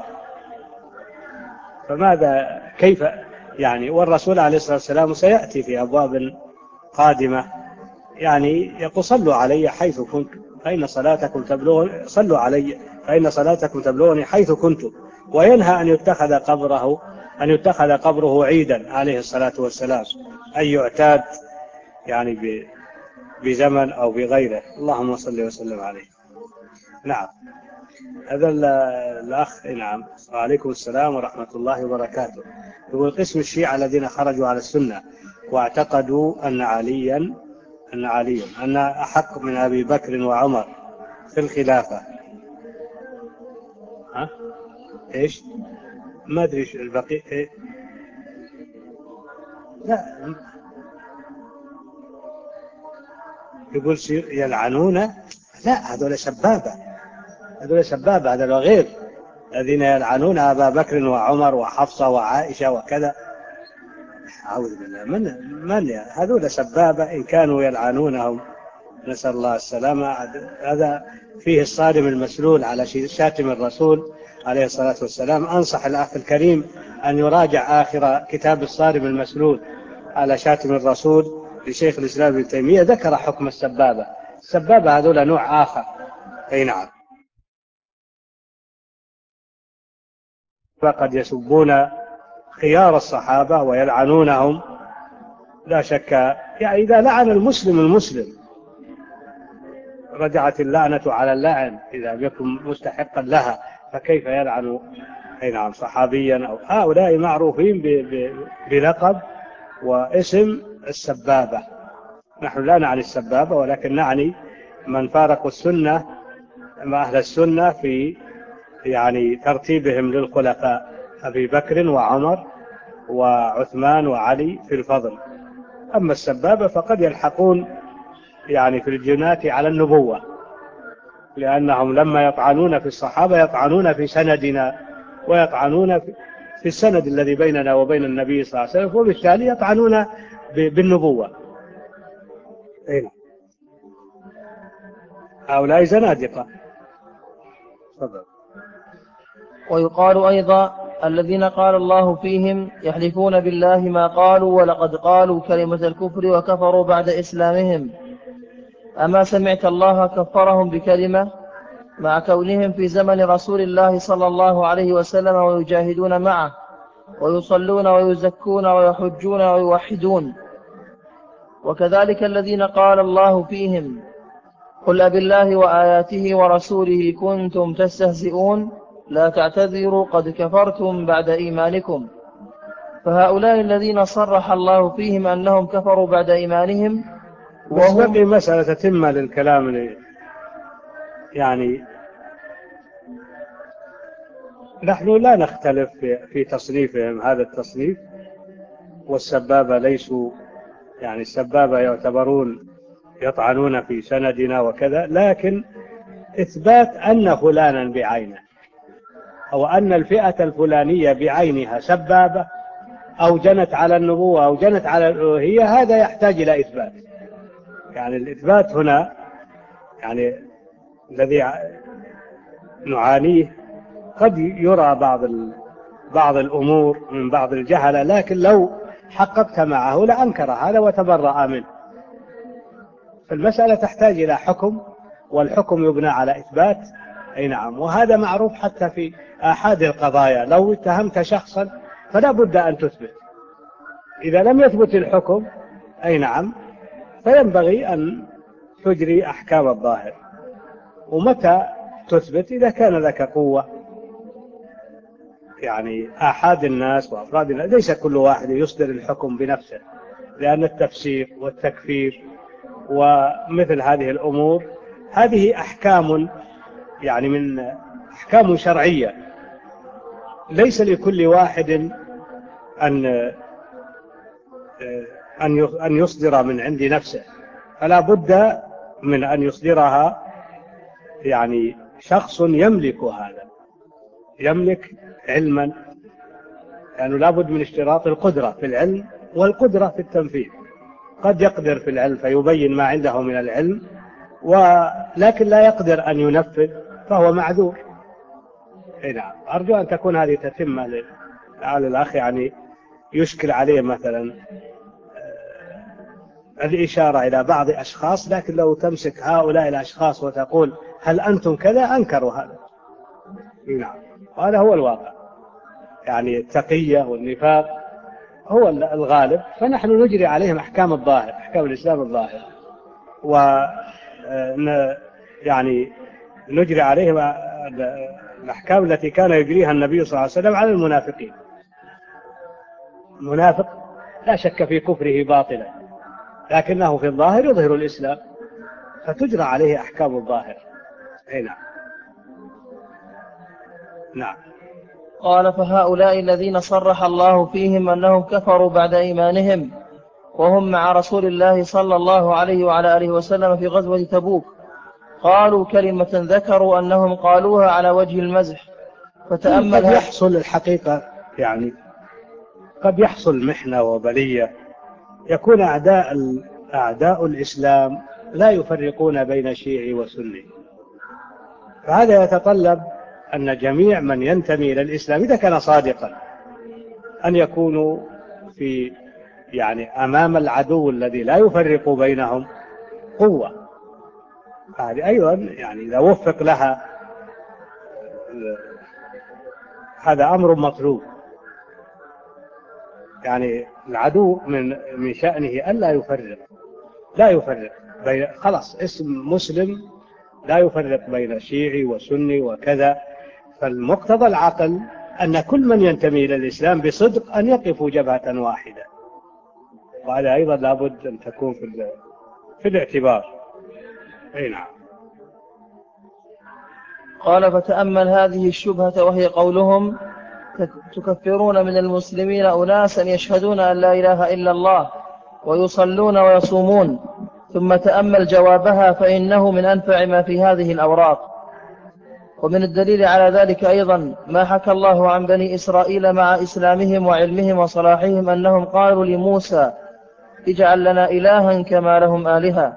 فماذا كيف يعني؟ والرسول عليه الصلاة والسلام سيأتي في أبواب قادمة يعني يقول صلوا علي حيث كنت فإن صلاتكم تبلغني، صلوا علي فإن صلاتكم تبلغني حيث كنت، وينهى أن يتخذ قبره أن يتخذ قبره عيدا عليه الصلاة والسلام، أن يعتاد يعني بزمن أو بغيره. اللهم صل وسلم عليه. نعم. هذا الأخ. نعم. وعليكم السلام ورحمة الله وبركاته. يقول قسم الشيعة الذين خرجوا على السنة واعتقدوا أن عليا أن عليا أن أحق من أبي بكر وعمر في الخلافة. ها؟ إيش؟ ما أدري إيش البقي. إيه؟ لا، يقول يلعنون. لا، هذول سبابة، هذول سبابة، هذول غير الذين يلعنون أبا بكر وعمر وحفصة وعائشة وكذا. أعوذ بالله. من من هذول سبابة إن كانوا يلعنونهم، نسأل الله السلامة. هذا فيه الصارم المسلول على شاتم الرسول عليه الصلاة والسلام. أنصح الأخ الكريم أن يراجع آخر كتاب الصارم المسلول على شاتم الرسول لشيخ الإسلام ابن تيمية، ذكر حكم السبابة. السبابة هذول نوع آخر. أي نعم. فقد يسبون خيار الصحابة ويلعنونهم لا شك. يعني إذا لعن المسلم المسلم رجعت اللعنة على اللعن إذا يكن مستحقا لها، فكيف يلعن أي نعم صحابيا؟ أو هؤلاء معروفين بلقب واسم السبابة. نحن لا نعني السبابة، ولكن نعني من فارقوا السنة مع أهل السنة في يعني ترتيبهم للخلفاء أبي بكر وعمر وعثمان وعلي في الفضل. أما السبابة فقد يلحقون يعني في الجنات على النبوة، لأنهم لما يطعنون في الصحابة يطعنون في سندنا ويطعنون في السند الذي بيننا وبين النبي صلى الله عليه وسلم، وبالتالي يطعنون بالنبوة. هؤلاء زنادقة. تفضل. ويقال أيضا الذين قال الله فيهم يحلفون بالله ما قالوا ولقد قالوا كلمة الكفر وكفروا بعد إسلامهم. أما سمعت الله كفرهم بكلمة مع كونهم في زمن رسول الله صلى الله عليه وسلم ويجاهدون معه ويصلون ويزكون ويحجون ويوحدون. وكذلك الذين قال الله فيهم قل أبالله وآياته ورسوله كنتم تستهزئون لا تعتذروا قد كفرتم بعد إيمانكم. فهؤلاء الذين صرح الله فيهم أنهم كفروا بعد إيمانهم. بس بقي مسألة تتمة للكلام لي. يعني نحن لا نختلف في تصنيفهم هذا التصنيف، والسبابة ليسوا يعني السبابة يعتبرون يطعنون في سندنا وكذا، لكن إثبات أن فلانا بعينه أو أن الفئة الفلانية بعينها سبابة أو جنت على النبوة أو جنت على الألوهية، هذا يحتاج إلى إثبات. يعني الإثبات هنا يعني الذي نعانيه قد يرى بعض بعض الأمور من بعض الجهلة، لكن لو حققت معه لأنكر هذا وتبرأ منه. فالمسألة تحتاج إلى حكم، والحكم يبنى على إثبات. أي نعم. وهذا معروف حتى في أحد القضايا، لو اتهمت شخصا فلا بد أن تثبت. إذا لم يثبت الحكم أي نعم فينبغي أن تجري أحكام الظاهر. ومتى تثبت؟ إذا كان لك قوة. يعني آحاد الناس وأفراد الناس ليس كل واحد يصدر الحكم بنفسه، لأن التفسيق والتكفير ومثل هذه الأمور هذه أحكام يعني من أحكام شرعية، ليس لكل واحد أن أن يصدر من عند نفسه، فلا بد من أن يصدرها يعني شخص يملك هذا، يملك علما، لأنه يعني لا بد من اشتراط القدرة في العلم والقدرة في التنفيذ. قد يقدر في العلم فيبين ما عنده من العلم، ولكن لا يقدر أن ينفذ فهو معذور. نعم، أرجو أن تكون هذه تتمة لعل الأخ يعني يشكل عليه مثلا الإشارة إلى بعض أشخاص، لكن لو تمسك هؤلاء الأشخاص وتقول هل أنتم كذا، أنكروا هذا. نعم، وهذا هو الواقع، يعني التقية والنفاق هو الغالب، فنحن نجري عليهم أحكام الظاهر، أحكام الإسلام الظاهر، و يعني نجري عليهم الأحكام التي كان يجريها النبي صلى الله عليه وسلم على المنافقين. المنافق لا شك في كفره باطلا، لكنه في الظاهر يظهر الإسلام، فتجرى عليه أحكام الظاهر. أي نعم. نعم. قال: فهؤلاء الذين صرح الله فيهم أنهم كفروا بعد إيمانهم وهم مع رسول الله صلى الله عليه وعلى آله وسلم في غزوة تبوك، قالوا كلمة ذكروا أنهم قالوها على وجه المزح. فتأمل قد يحصل الحقيقة، يعني قد يحصل محنة وبلية، يكون أعداء أعداء الإسلام لا يفرقون بين شيعي وسني، فهذا يتطلب أن جميع من ينتمي إلى الإسلام إذا كان صادقا أن يكونوا في يعني أمام العدو الذي لا يفرق بينهم قوة. هذه أيضا يعني إذا وفق لها هذا أمر مطلوب. يعني العدو من من شأنه ألا يفرق، لا يفرق بين، خلاص اسم مسلم لا يفرق بين شيعي وسني وكذا، فالمقتضى العقل أن كل من ينتمي إلى الإسلام بصدق أن يقفوا جبهة واحدة، وهذا أيضا لابد أن تكون في في الاعتبار. أي نعم. قال: فتأمل هذه الشبهة وهي قولهم تكفرون من المسلمين أناسا يشهدون أن لا إله إلا الله ويصلون ويصومون، ثم تأمل جوابها فإنه من أنفع ما في هذه الأوراق. ومن الدليل على ذلك أيضا ما حكى الله عن بني إسرائيل مع إسلامهم وعلمهم وصلاحهم أنهم قالوا لموسى اجعل لنا إلها كما لهم آلهة،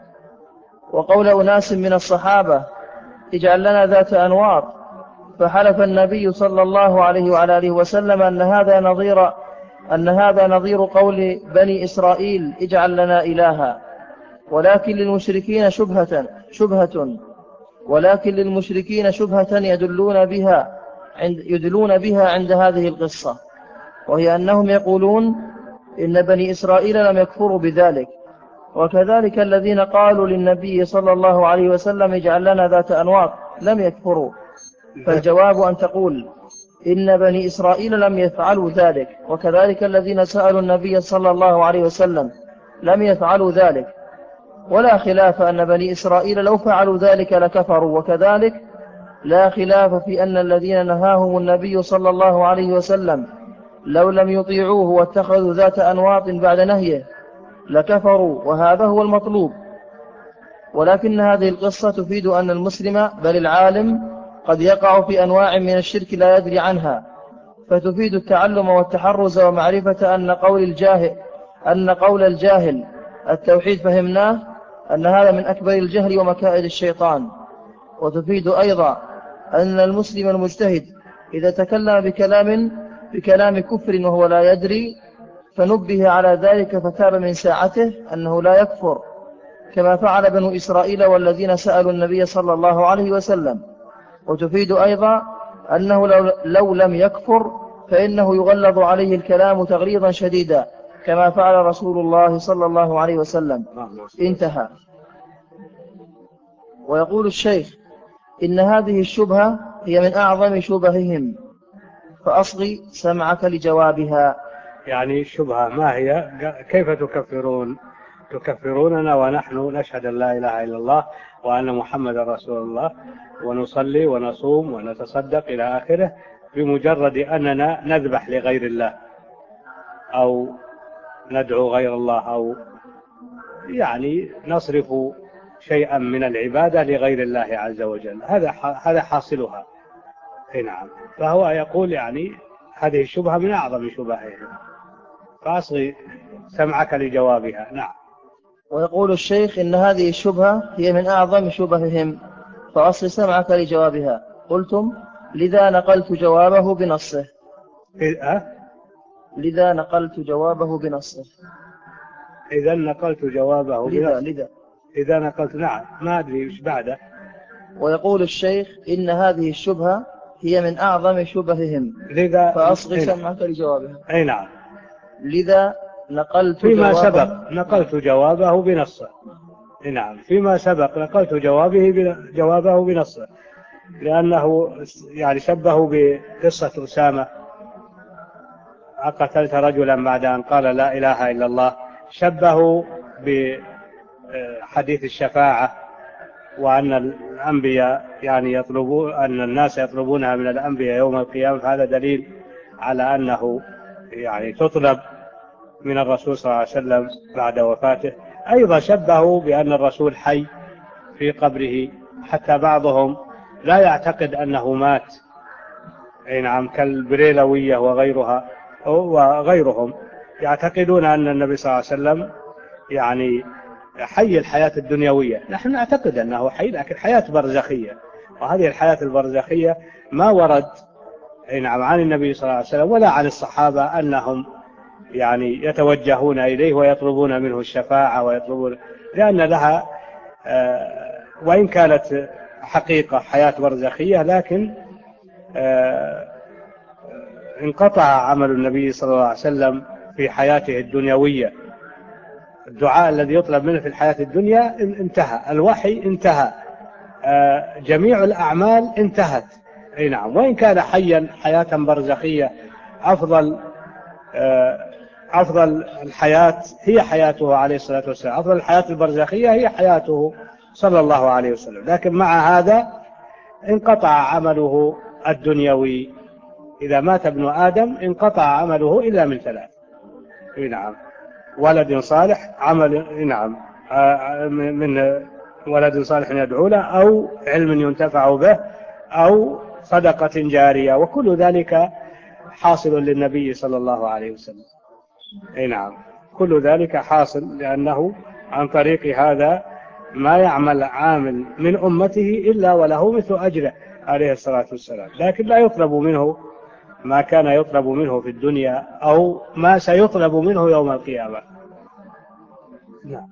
وقول أناس من الصحابة اجعل لنا ذات أنواط، فحلف النبي صلى الله عليه وعلى آله وسلم أن هذا نظير أن هذا نظير قول بني إسرائيل اجعل لنا إلها. ولكن للمشركين شبهة شبهة ولكن للمشركين شبهة يدلون بها عند يدلون بها عند هذه القصة، وهي أنهم يقولون إن بني إسرائيل لم يكفروا بذلك، وكذلك الذين قالوا للنبي صلى الله عليه وسلم اجعل لنا ذات أنواط لم يكفروا. فالجواب أن تقول إن بني إسرائيل لم يفعلوا ذلك، وكذلك الذين سألوا النبي صلى الله عليه وسلم لم يفعلوا ذلك، ولا خلاف أن بني إسرائيل لو فعلوا ذلك لكفروا، وكذلك لا خلاف في أن الذين نهاهم النبي صلى الله عليه وسلم لو لم يطيعوه واتخذوا ذات أنواط بعد نهيه لكفروا، وهذا هو المطلوب. ولكن هذه القصة تفيد أن المسلم بل العالم قد يقع في أنواع من الشرك لا يدري عنها، فتفيد التعلم والتحرز ومعرفة أن قول الجاهل أن قول الجاهل التوحيد فهمناه أن هذا من أكبر الجهل ومكائد الشيطان. وتفيد أيضا أن المسلم المجتهد إذا تكلم بكلام بكلام كفر وهو لا يدري فنبه على ذلك فتاب من ساعته أنه لا يكفر، كما فعل بنو إسرائيل والذين سألوا النبي صلى الله عليه وسلم. وتفيد أيضا أنه لو, لو لم يكفر فإنه يغلظ عليه الكلام تغليظا شديدا كما فعل رسول الله صلى الله عليه وسلم. انتهى. ويقول الشيخ إن هذه الشبهة هي من أعظم شبههم، فأصغي سمعك لجوابها. يعني الشبهة ما هي؟ كيف تكفرون تكفروننا ونحن نشهد أن لا إله إلا الله وأن محمد رسول الله ونصلي ونصوم ونتصدق إلى آخره، بمجرد أننا نذبح لغير الله أو ندعو غير الله أو يعني نصرف شيئا من العبادة لغير الله عز وجل، هذا هذا حاصلها. نعم. فهو يقول يعني هذه الشبهة من أعظم شبههم، فأصغي سمعك لجوابها. نعم. ويقول الشيخ إن هذه الشبهة هي من أعظم شبههم، فأصل سمعك لجوابها. قلتم لذا نقلت جوابه بنصه. أه؟ لذا نقلت جوابه بنصه. إذا نقلت جوابه لذا بنصه. لذا إذا نقلت. نعم، ما أدري إيش بعده. ويقول الشيخ إن هذه الشبهة هي من أعظم شبههم، لذا فأصغي نعم. سمعك لجوابها. أي نعم. لذا نقلت فيما جوابه. سبق نقلت جوابه بنصه. نعم، فيما سبق نقلت جوابه جوابه بنصه، لأنه يعني شبهه بقصة أسامة، قتلت رجلا بعد أن قال لا إله إلا الله، شبهه بحديث الشفاعة، وأن الأنبياء يعني يطلبون، أن الناس يطلبونها من الأنبياء يوم القيامة، فهذا دليل على أنه يعني تطلب من الرسول صلى الله عليه وسلم بعد وفاته. أيضا شبهه بأن الرسول حي في قبره، حتى بعضهم لا يعتقد أنه مات. أي نعم، كالبريلوية وغيرها وغيرهم يعتقدون أن النبي صلى الله عليه وسلم يعني حي الحياة الدنيوية. نحن نعتقد أنه حي، لكن حياة برزخية، وهذه الحياة البرزخية ما ورد أي نعم عن النبي صلى الله عليه وسلم ولا عن الصحابة أنهم يعني يتوجهون إليه ويطلبون منه الشفاعة ويطلبون، لأن لها آه وإن كانت حقيقة حياة برزخية، لكن آه انقطع عمل النبي صلى الله عليه وسلم في حياته الدنيوية. الدعاء الذي يطلب منه في الحياة الدنيا انتهى، الوحي انتهى، آه جميع الأعمال انتهت. أي نعم، وإن كان حيا حياة برزخية أفضل، آه أفضل الحياة هي حياته عليه الصلاة والسلام، أفضل الحياة البرزخية هي حياته صلى الله عليه وسلم، لكن مع هذا انقطع عمله الدنيوي. إذا مات ابن آدم انقطع عمله إلا من ثلاث. نعم، ولد صالح عمل، نعم، من ولد صالح يدعو له، أو علم ينتفع به، أو صدقة جارية، وكل ذلك حاصل للنبي صلى الله عليه وسلم. أي نعم، كل ذلك حاصل، لأنه عن طريق هذا ما يعمل عامل من أمته إلا وله مثل أجره عليه الصلاة والسلام، لكن لا يطلب منه ما كان يطلب منه في الدنيا أو ما سيطلب منه يوم القيامة. نعم.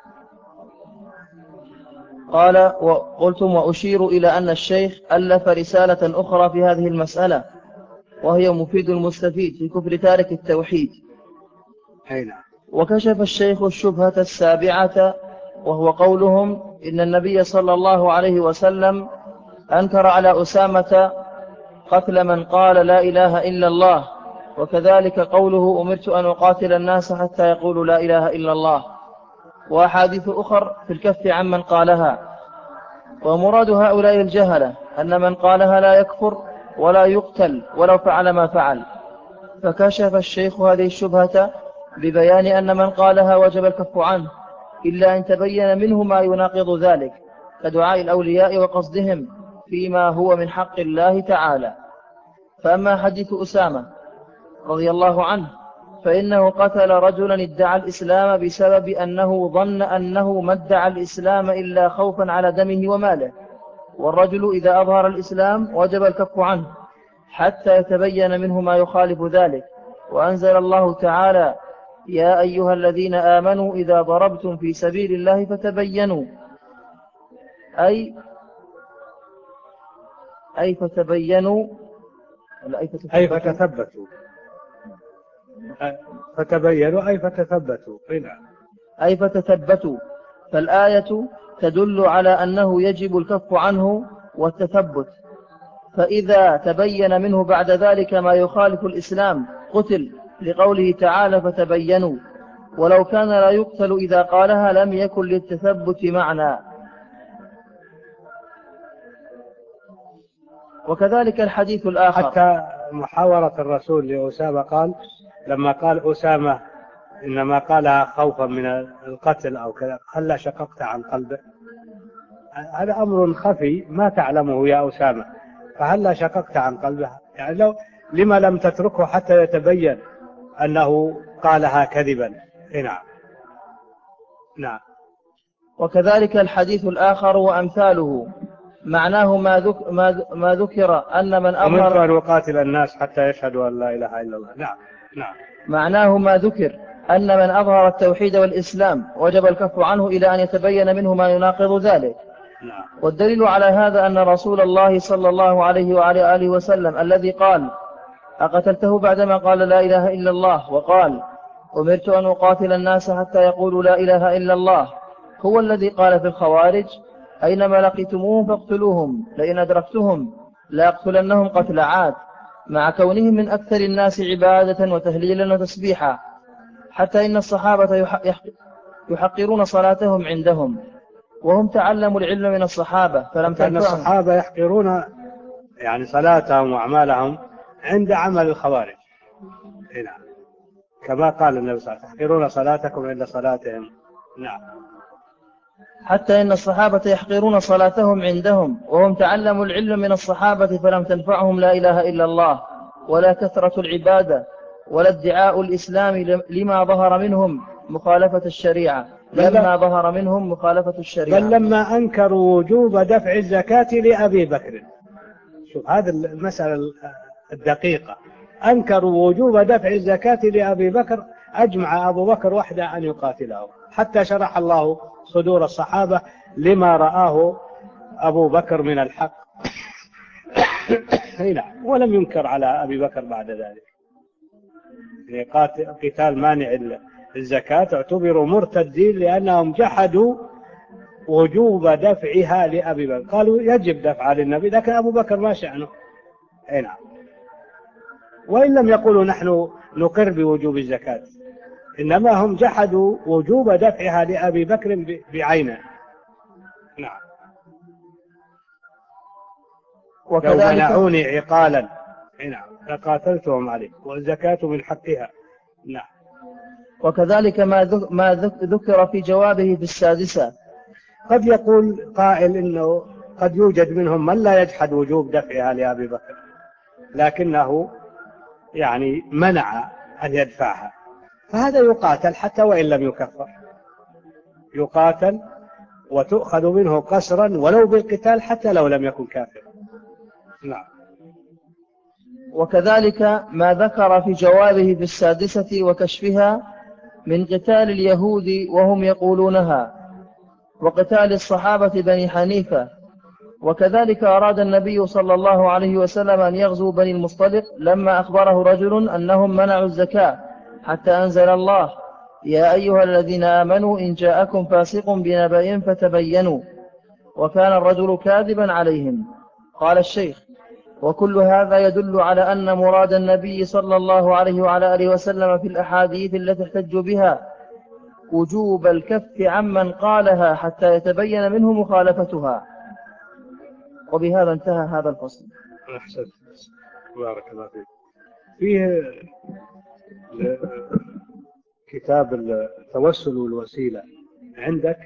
قال وقلتم وأشير إلى أن الشيخ ألف رسالة أخرى في هذه المسألة، وهي مفيد المستفيد في كفر تارك التوحيد. نعم. وكشف الشيخ الشبهة السابعة، وهو قولهم إن النبي صلى الله عليه وسلم أنكر على أسامة قتل من قال لا إله إلا الله، وكذلك قوله أمرت أن أقاتل الناس حتى يقولوا لا إله إلا الله، وأحاديث أخر في الكف عمن قالها. ومراد هؤلاء الجهلة أن من قالها لا يكفر ولا يقتل ولو فعل ما فعل. فكشف الشيخ هذه الشبهة ببيان أن من قالها وجب الكف عنه، إلا أن تبين منه ما يناقض ذلك، كدعاء الأولياء وقصدهم فيما هو من حق الله تعالى. فأما حديث أسامة رضي الله عنه فإنه قتل رجلا ادعى الإسلام بسبب أنه ظن أنه ما ادعى الإسلام إلا خوفا على دمه وماله، والرجل إذا أظهر الإسلام وجب الكف عنه حتى يتبين منه ما يخالف ذلك. وأنزل الله تعالى يا أيها الذين آمنوا إذا ضربتم في سبيل الله فتبينوا، أي أي فتبينوا أي فتثبتوا، فتبينوا أي فتثبتوا. أي فتثبتوا. فالآية تدل على أنه يجب الكف عنه والتثبت، فإذا تبين منه بعد ذلك ما يخالف الإسلام قتل، لقوله تعالى فتبينوا. ولو كان لا يقتل إذا قالها لم يكن للتثبت معنى. وكذلك الحديث الآخر. حتى محاورة الرسول لأسامة، قال لما قال أسامة إنما قالها خوفا من القتل أو كذا. هلا شققت عن قلبه؟ هذا أمر خفي ما تعلمه يا أسامة، فهلا شققت عن قلبه؟ يعني لو لما لم تتركه حتى يتبين أنه قالها كذبا؟ نعم نعم. وكذلك الحديث الآخر وأمثاله معناه ما, ذك ما, ما ذكر أن من أمرت أظهر أن أقاتل الناس حتى يشهدوا أن لا إله إلا الله. نعم نعم. معناه ما ذكر أن من أظهر التوحيد والإسلام وجب الكف عنه إلى أن يتبين منه ما يناقض ذلك. نعم. والدليل على هذا أن رسول الله صلى الله عليه وعلى آله وسلم الذي قال أقتلته بعدما قال لا إله إلا الله وقال أمرت أن أقاتل الناس حتى يقولوا لا إله إلا الله، هو الذي قال في الخوارج أينما لقيتموهم فاقتلوهم لئن أدركتهم لأقتلنهم قتل عاد، مع كونهم من أكثر الناس عبادة وتهليلا وتسبيحا، حتى إن الصحابة يحقرون صلاتهم عندهم وهم تعلموا العلم من الصحابة فلم كان تنفعهم. الصحابة يحقرون يعني صلاتهم وأعمالهم عند عمل الخوارج. نعم. كما قال النبي صلى الله عليه وسلم يحقرون صلاتكم عند صلاتهم. نعم. حتى إن الصحابة يحقرون صلاتهم عندهم وهم تعلموا العلم من الصحابة فلم تنفعهم لا إله إلا الله ولا كثرة العبادة ولا ادعاء الإسلام لما ظهر منهم مخالفة الشريعة لما ظهر منهم مخالفة الشريعة. بل لما أنكروا وجوب دفع الزكاة لأبي بكر، شوف هذه المسألة الدقيقة، أنكروا وجوب دفع الزكاة لأبي بكر، أجمع أبو بكر وحده أن يقاتله، حتى شرح الله صدور الصحابة لما رآه أبو بكر من الحق. هنا ولم ينكر على أبي بكر بعد ذلك. قتال مانع الزكاة اعتبروا مرتدين لأنهم جحدوا وجوب دفعها لأبي بكر، قالوا يجب دفعها للنبي لكن أبو بكر ما شأنه. هنا وإن لم يقولوا نحن نقر بوجوب الزكاة، إنما هم جحدوا وجوب دفعها لأبي بكر بعينه. نعم. لو منعوني عقالا نعم لقاتلتهم عليه والزكاة من حقها. نعم. وكذلك ما ذكر في جوابه في السادسة. قد يقول قائل إنه قد يوجد منهم من لا يجحد وجوب دفعها لأبي بكر لكنه يعني منع أن يدفعها، فهذا يقاتل حتى وإن لم يكفر، يقاتل وتؤخذ منه قسرا ولو بالقتال حتى لو لم يكن كافر. نعم. وكذلك ما ذكر في جوابه في السادسة وكشفها من قتال اليهود وهم يقولونها وقتال الصحابة بني حنيفة. وكذلك أراد النبي صلى الله عليه وسلم أن يغزو بني المصطلق لما أخبره رجل أنهم منعوا الزكاة حتى أنزل الله يا أيها الذين آمنوا إن جاءكم فاسق بنبأ فتبينوا، وكان الرجل كاذبا عليهم. قال الشيخ وكل هذا يدل على أن مراد النبي صلى الله عليه وعلى آله وسلم في الأحاديث التي احتج بها وجوب الكف عمن قالها حتى يتبين منه مخالفتها. وبهذا انتهى هذا الفصل. أحسن. بارك الله فيك. فيه كتاب التوسل والوسيلة عندك،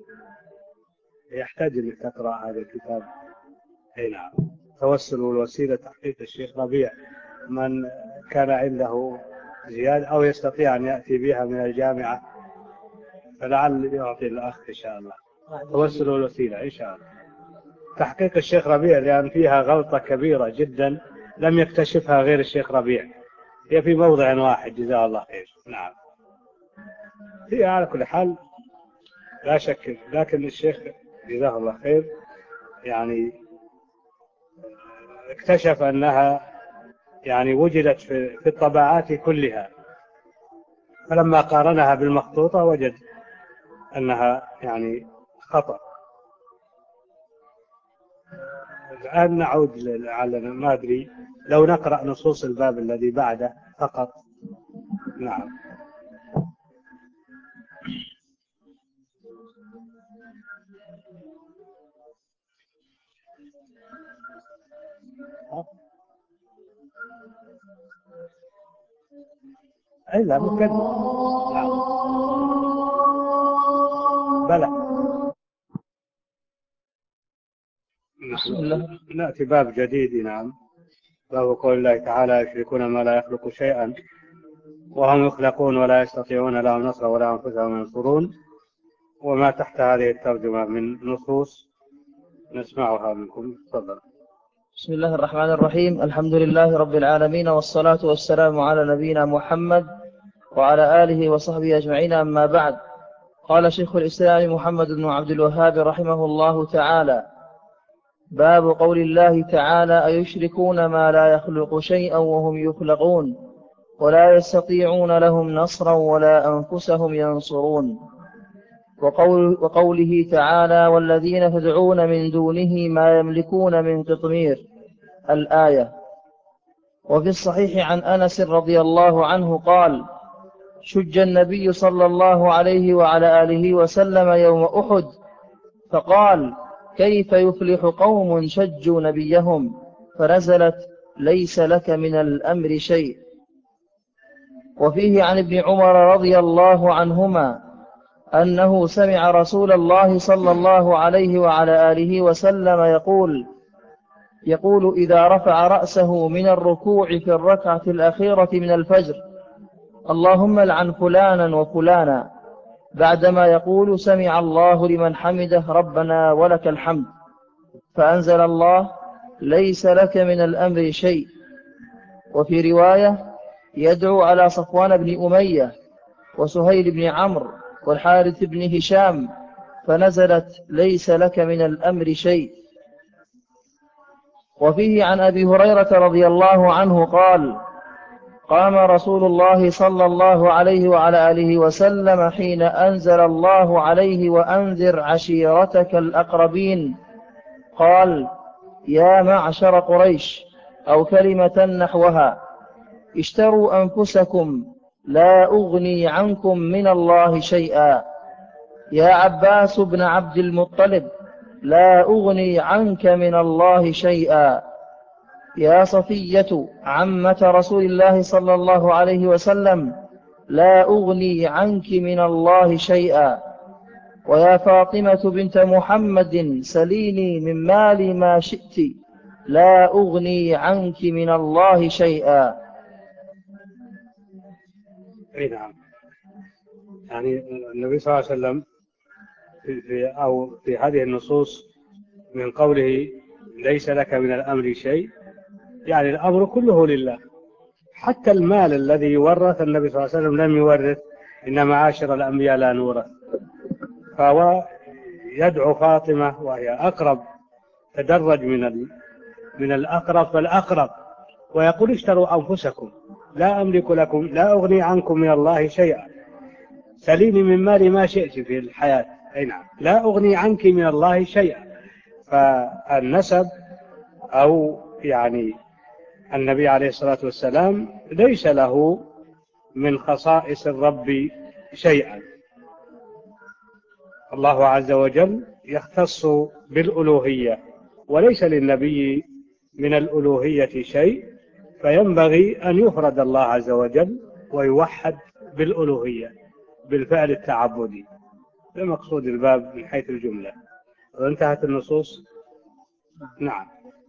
يحتاج أنك تقرأ هذا الكتاب. أي نعم. التوسل والوسيلة تحقيق الشيخ ربيع، من كان عنده زيادة أو يستطيع أن يأتي بها من الجامعة فلعل يعطي الأخ إن شاء الله. التوسل والوسيلة إن شاء الله تحقيق الشيخ ربيع، لأن فيها غلطة كبيرة جدا لم يكتشفها غير الشيخ ربيع، هي في موضع واحد جزاه الله خير. نعم. هي على كل حال لا شك، لكن الشيخ جزاه الله خير يعني اكتشف أنها يعني وجدت في الطبعات كلها، فلما قارنها بالمخطوطة وجد أنها يعني خطأ. الآن نعود لعلنا ما أدري لو نقرأ نصوص الباب الذي بعده فقط. نعم. أي لا ممكن. نعم. بلى. بسم الله. نأتي باب جديد. نعم، باب قول الله تعالى: يشركون ما لا يخلق شيئا وهم يخلقون ولا يستطيعون لهم نصرا ولا أنفسهم ينصرون. وما تحت هذه الترجمة من نصوص نسمعها منكم. تفضل. بسم الله الرحمن الرحيم. الحمد لله رب العالمين، والصلاة والسلام على نبينا محمد وعلى آله وصحبه أجمعين، أما بعد. قال شيخ الإسلام محمد بن عبد الوهاب رحمه الله تعالى: باب قول الله تعالى: أيشركون ما لا يخلق شيئا وهم يخلقون ولا يستطيعون لهم نصرا ولا أنفسهم ينصرون. وقول وقوله تعالى: والذين تدعون من دونه ما يملكون من قطمير، الآية. وفي الصحيح عن أنس رضي الله عنه قال: شج النبي صلى الله عليه وعلى آله وسلم يوم أحد، فقال: كيف يفلح قوم شجوا نبيهم؟ فنزلت: ليس لك من الأمر شيء. وفيه عن ابن عمر رضي الله عنهما أنه سمع رسول الله صلى الله عليه وعلى آله وسلم يقول يقول إذا رفع رأسه من الركوع في الركعة الأخيرة من الفجر: اللهم لعن فلانا وفلانا، بعدما يقول: سمع الله لمن حمده ربنا ولك الحمد. فأنزل الله: ليس لك من الأمر شيء. وفي رواية: يدعو على صفوان بن أمية وسهيل بن عمرو والحارث بن هشام، فنزلت: ليس لك من الأمر شيء. وفيه عن أبي هريرة رضي الله عنه قال: قام رسول الله صلى الله عليه وعلى آله وسلم حين أنزل الله عليه: وأنذر عشيرتك الأقربين، قال: يا معشر قريش، أو كلمة نحوها: اشتروا أنفسكم لا أغني عنكم من الله شيئا. يا عباس بن عبد المطلب، لا أغني عنك من الله شيئا. يا صفية عمة رسول الله صلى الله عليه وسلم، لا أغني عنك من الله شيئا. ويا فاطمة بنت محمد، سليني من مالي ما شئت، لا أغني عنك من الله شيئا. اي نعم. يعني النبي صلى الله عليه وسلم في في أو في هذه النصوص من قوله: ليس لك من الأمر شيء، يعني الأمر كله لله. حتى المال الذي يورث النبي صلى الله عليه وسلم لم يورث، إن معاشر الأنبياء لا نورث. فهو يدعو فاطمة وهي أقرب، تدرج من من الأقرب فالأقرب، ويقول: اشتروا أنفسكم لا أملك لكم، لا أغني عنكم من الله شيئا، سليني من مالي ما شئت في الحياة. أي نعم، لا أغني عنك من الله شيئا. فالنسب أو يعني النبي عليه الصلاة والسلام ليس له من خصائص الرب شيئا. الله عز وجل يختص بالألوهية، وليس للنبي من الألوهية شيء، فينبغي أن يفرد الله عز وجل ويوحد بالألوهية بالفعل التعبدي. ده مقصود الباب من حيث الجملة. وانتهت النصوص. نعم.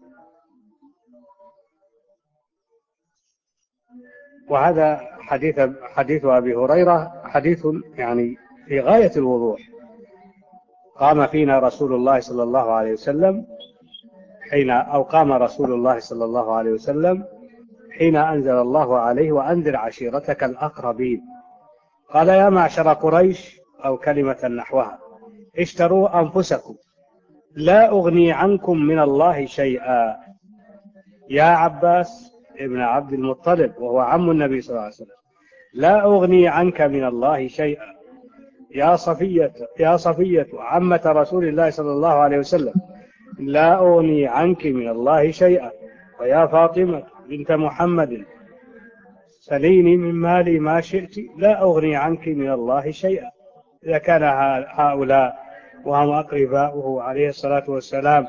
وهذا حديث حديث أبي هريرة حديث يعني في غاية الوضوح. قام فينا رسول الله صلى الله عليه وسلم حين أو قام رسول الله صلى الله عليه وسلم حين أنزل الله عليه: وأنذر عشيرتك الأقربين. قال: يا معشر قريش، أو كلمة نحوها: اشتروا أنفسكم لا أغني عنكم من الله شيئا. يا عباس ابن عبد المطلب، وهو عم النبي صلى الله عليه وسلم، لا أغني عنك من الله شيئا. يا صفية يا صفية عمة رسول الله صلى الله عليه وسلم، لا أغني عنك من الله شيئا. ويا فاطمة بنت محمد، سليني من مالي ما شئت، لا أغني عنك من الله شيئا. إذا كان هؤلاء وهم أقرباؤه عليه الصلاة والسلام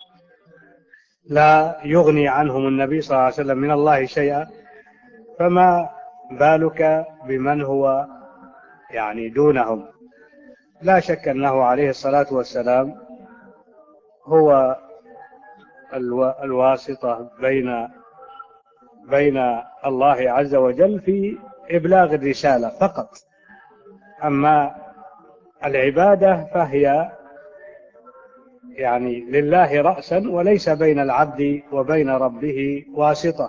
لا يغني عنهم النبي صلى الله عليه وسلم من الله شيئا، فما بالك بمن هو يعني دونهم. لا شك أنه عليه الصلاة والسلام هو الواسطة بين بين الله عز وجل في إبلاغ الرسالة فقط. أما العبادة فهي يعني لله رأسا، وليس بين العبد وبين ربه واسطة.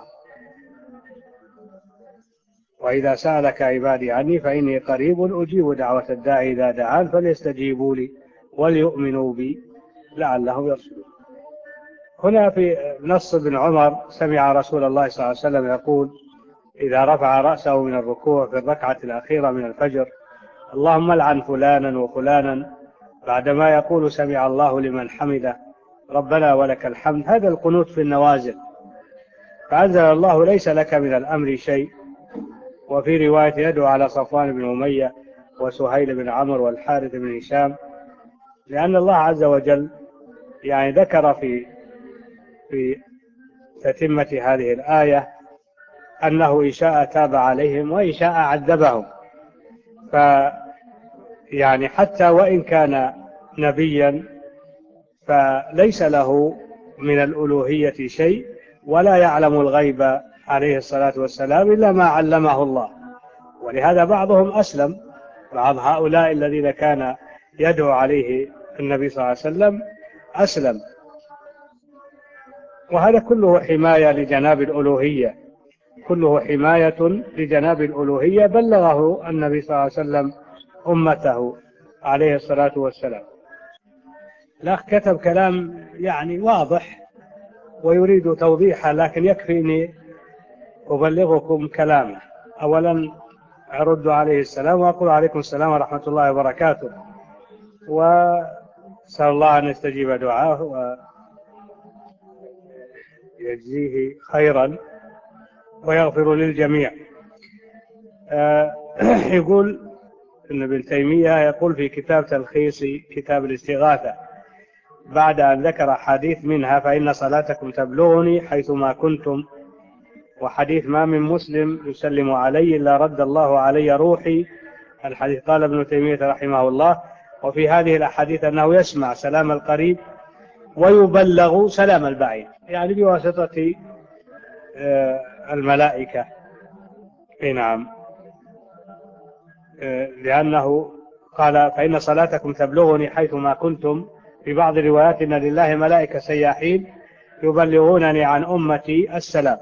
وإذا سألك عبادي عني فإني قريب أجيب دعوة الداعي إذا دعان فليستجيبوا لي وليؤمنوا بي لعلهم يرشدون. هنا في نص ابن عمر سمع رسول الله صلى الله عليه وسلم يقول إذا رفع رأسه من الركوع في الركعة الأخيرة من الفجر: اللهم العن فلانا وفلانا، بعدما يقول سمع الله لمن حمده ربنا ولك الحمد. هذا القنوت في النوازل. فأنزل الله: ليس لك من الأمر شيء. وفي رواية: يدعو على صفوان بن أمية وسهيل بن عمرو والحارث بن هشام، لأن الله عز وجل يعني ذكر في في تتمة هذه الآية أنه إن شاء تاب عليهم وإن شاء عذبهم. فيعني حتى وإن كان نبيا فليس له من الألوهية شيء، ولا يعلم الغيب عليه الصلاة والسلام إلا ما علمه الله. ولهذا بعضهم أسلم، بعض هؤلاء الذين كان يدعو عليه النبي صلى الله عليه وسلم أسلم. وهذا كله حماية لجناب الألوهية، كله حماية لجناب الألوهية بلغه النبي صلى الله عليه وسلم أمته عليه الصلاة والسلام. الأخ كتب كلام يعني واضح ويريد توضيحه، لكن يكفيني أبلغكم كلامه. أولا أرد عليه السلام وأقول عليكم السلام ورحمة الله وبركاته، وأسأل الله أن يستجيب دعاه ويجزيه خيرا ويغفر للجميع. يقول ابن ابن تيمية يقول في كتاب تلخيص كتاب الاستغاثة بعد أن ذكر حديث منها: فإن صلاتكم تبلغني حيثما كنتم، وحديث: ما من مسلم يسلم علي إلا رد الله علي روحي. الحديث قال ابن تيمية رحمه الله: وفي هذه الأحاديث أنه يسمع سلام القريب ويبلغ سلام البعيد، يعني بواسطة الملائكة. نعم، لأنه قال: فإن صلاتكم تبلغني حيثما كنتم. في بعض الروايات: إن لله ملائكة سياحين يبلغونني عن أمتي السلام.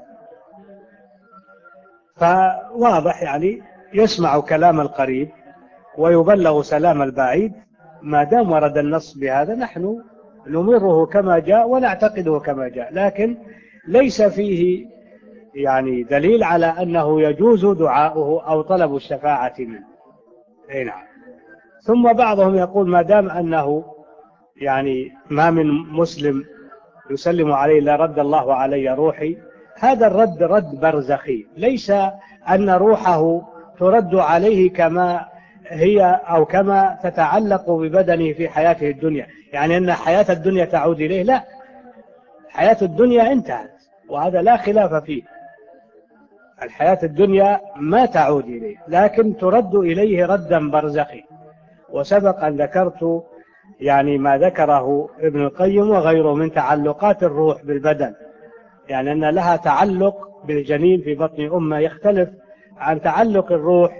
فواضح يعني يسمع كلام القريب ويبلغ سلام البعيد. ما دام ورد النص بهذا نحن نمره كما جاء ونعتقده كما جاء، لكن ليس فيه يعني دليل على أنه يجوز دعاؤه أو طلب الشفاعة منه. نعم. ثم بعضهم يقول: ما دام أنه يعني ما من مسلم يسلم عليه إلا رد الله علي روحي، هذا الرد رد برزخي، ليس أن روحه ترد عليه كما هي أو كما تتعلق ببدنه في حياته الدنيا، يعني أن حياة الدنيا تعود إليه. لا، حياة الدنيا انتهت، وهذا لا خلاف فيه. الحياة الدنيا ما تعود إليه، لكن ترد إليه ردا برزخي. وسبق أن ذكرت يعني ما ذكره ابن القيم وغيره من تعلقات الروح بالبدن، يعني أن لها تعلق بالجنين في بطن أمه يختلف عن تعلق الروح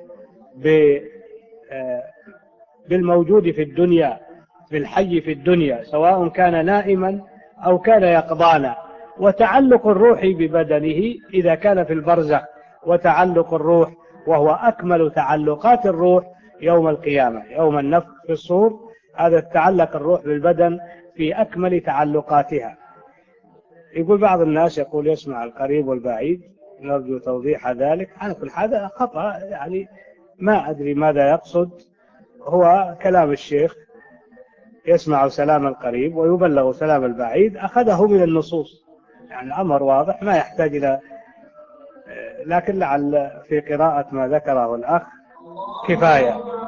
بالموجود في الدنيا، بالحي في الدنيا، سواء كان نائما أو كان يقظانا. وتعلق الروح ببدنه إذا كان في البرزخ، وتعلق الروح وهو أكمل تعلقات الروح يوم القيامة، يوم النفخ في الصور، هذا تعلق الروح بالبدن في أكمل تعلقاتها. يقول بعض الناس يقول يسمع القريب والبعيد، نرجو توضيح ذلك. على كل هذا خطأ، يعني ما أدري ماذا يقصد. هو كلام الشيخ يسمع سلام القريب ويبلغ سلام البعيد أخذه من النصوص، يعني الأمر واضح ما يحتاج إلى، لكن لعل في قراءة ما ذكره الأخ كفاية.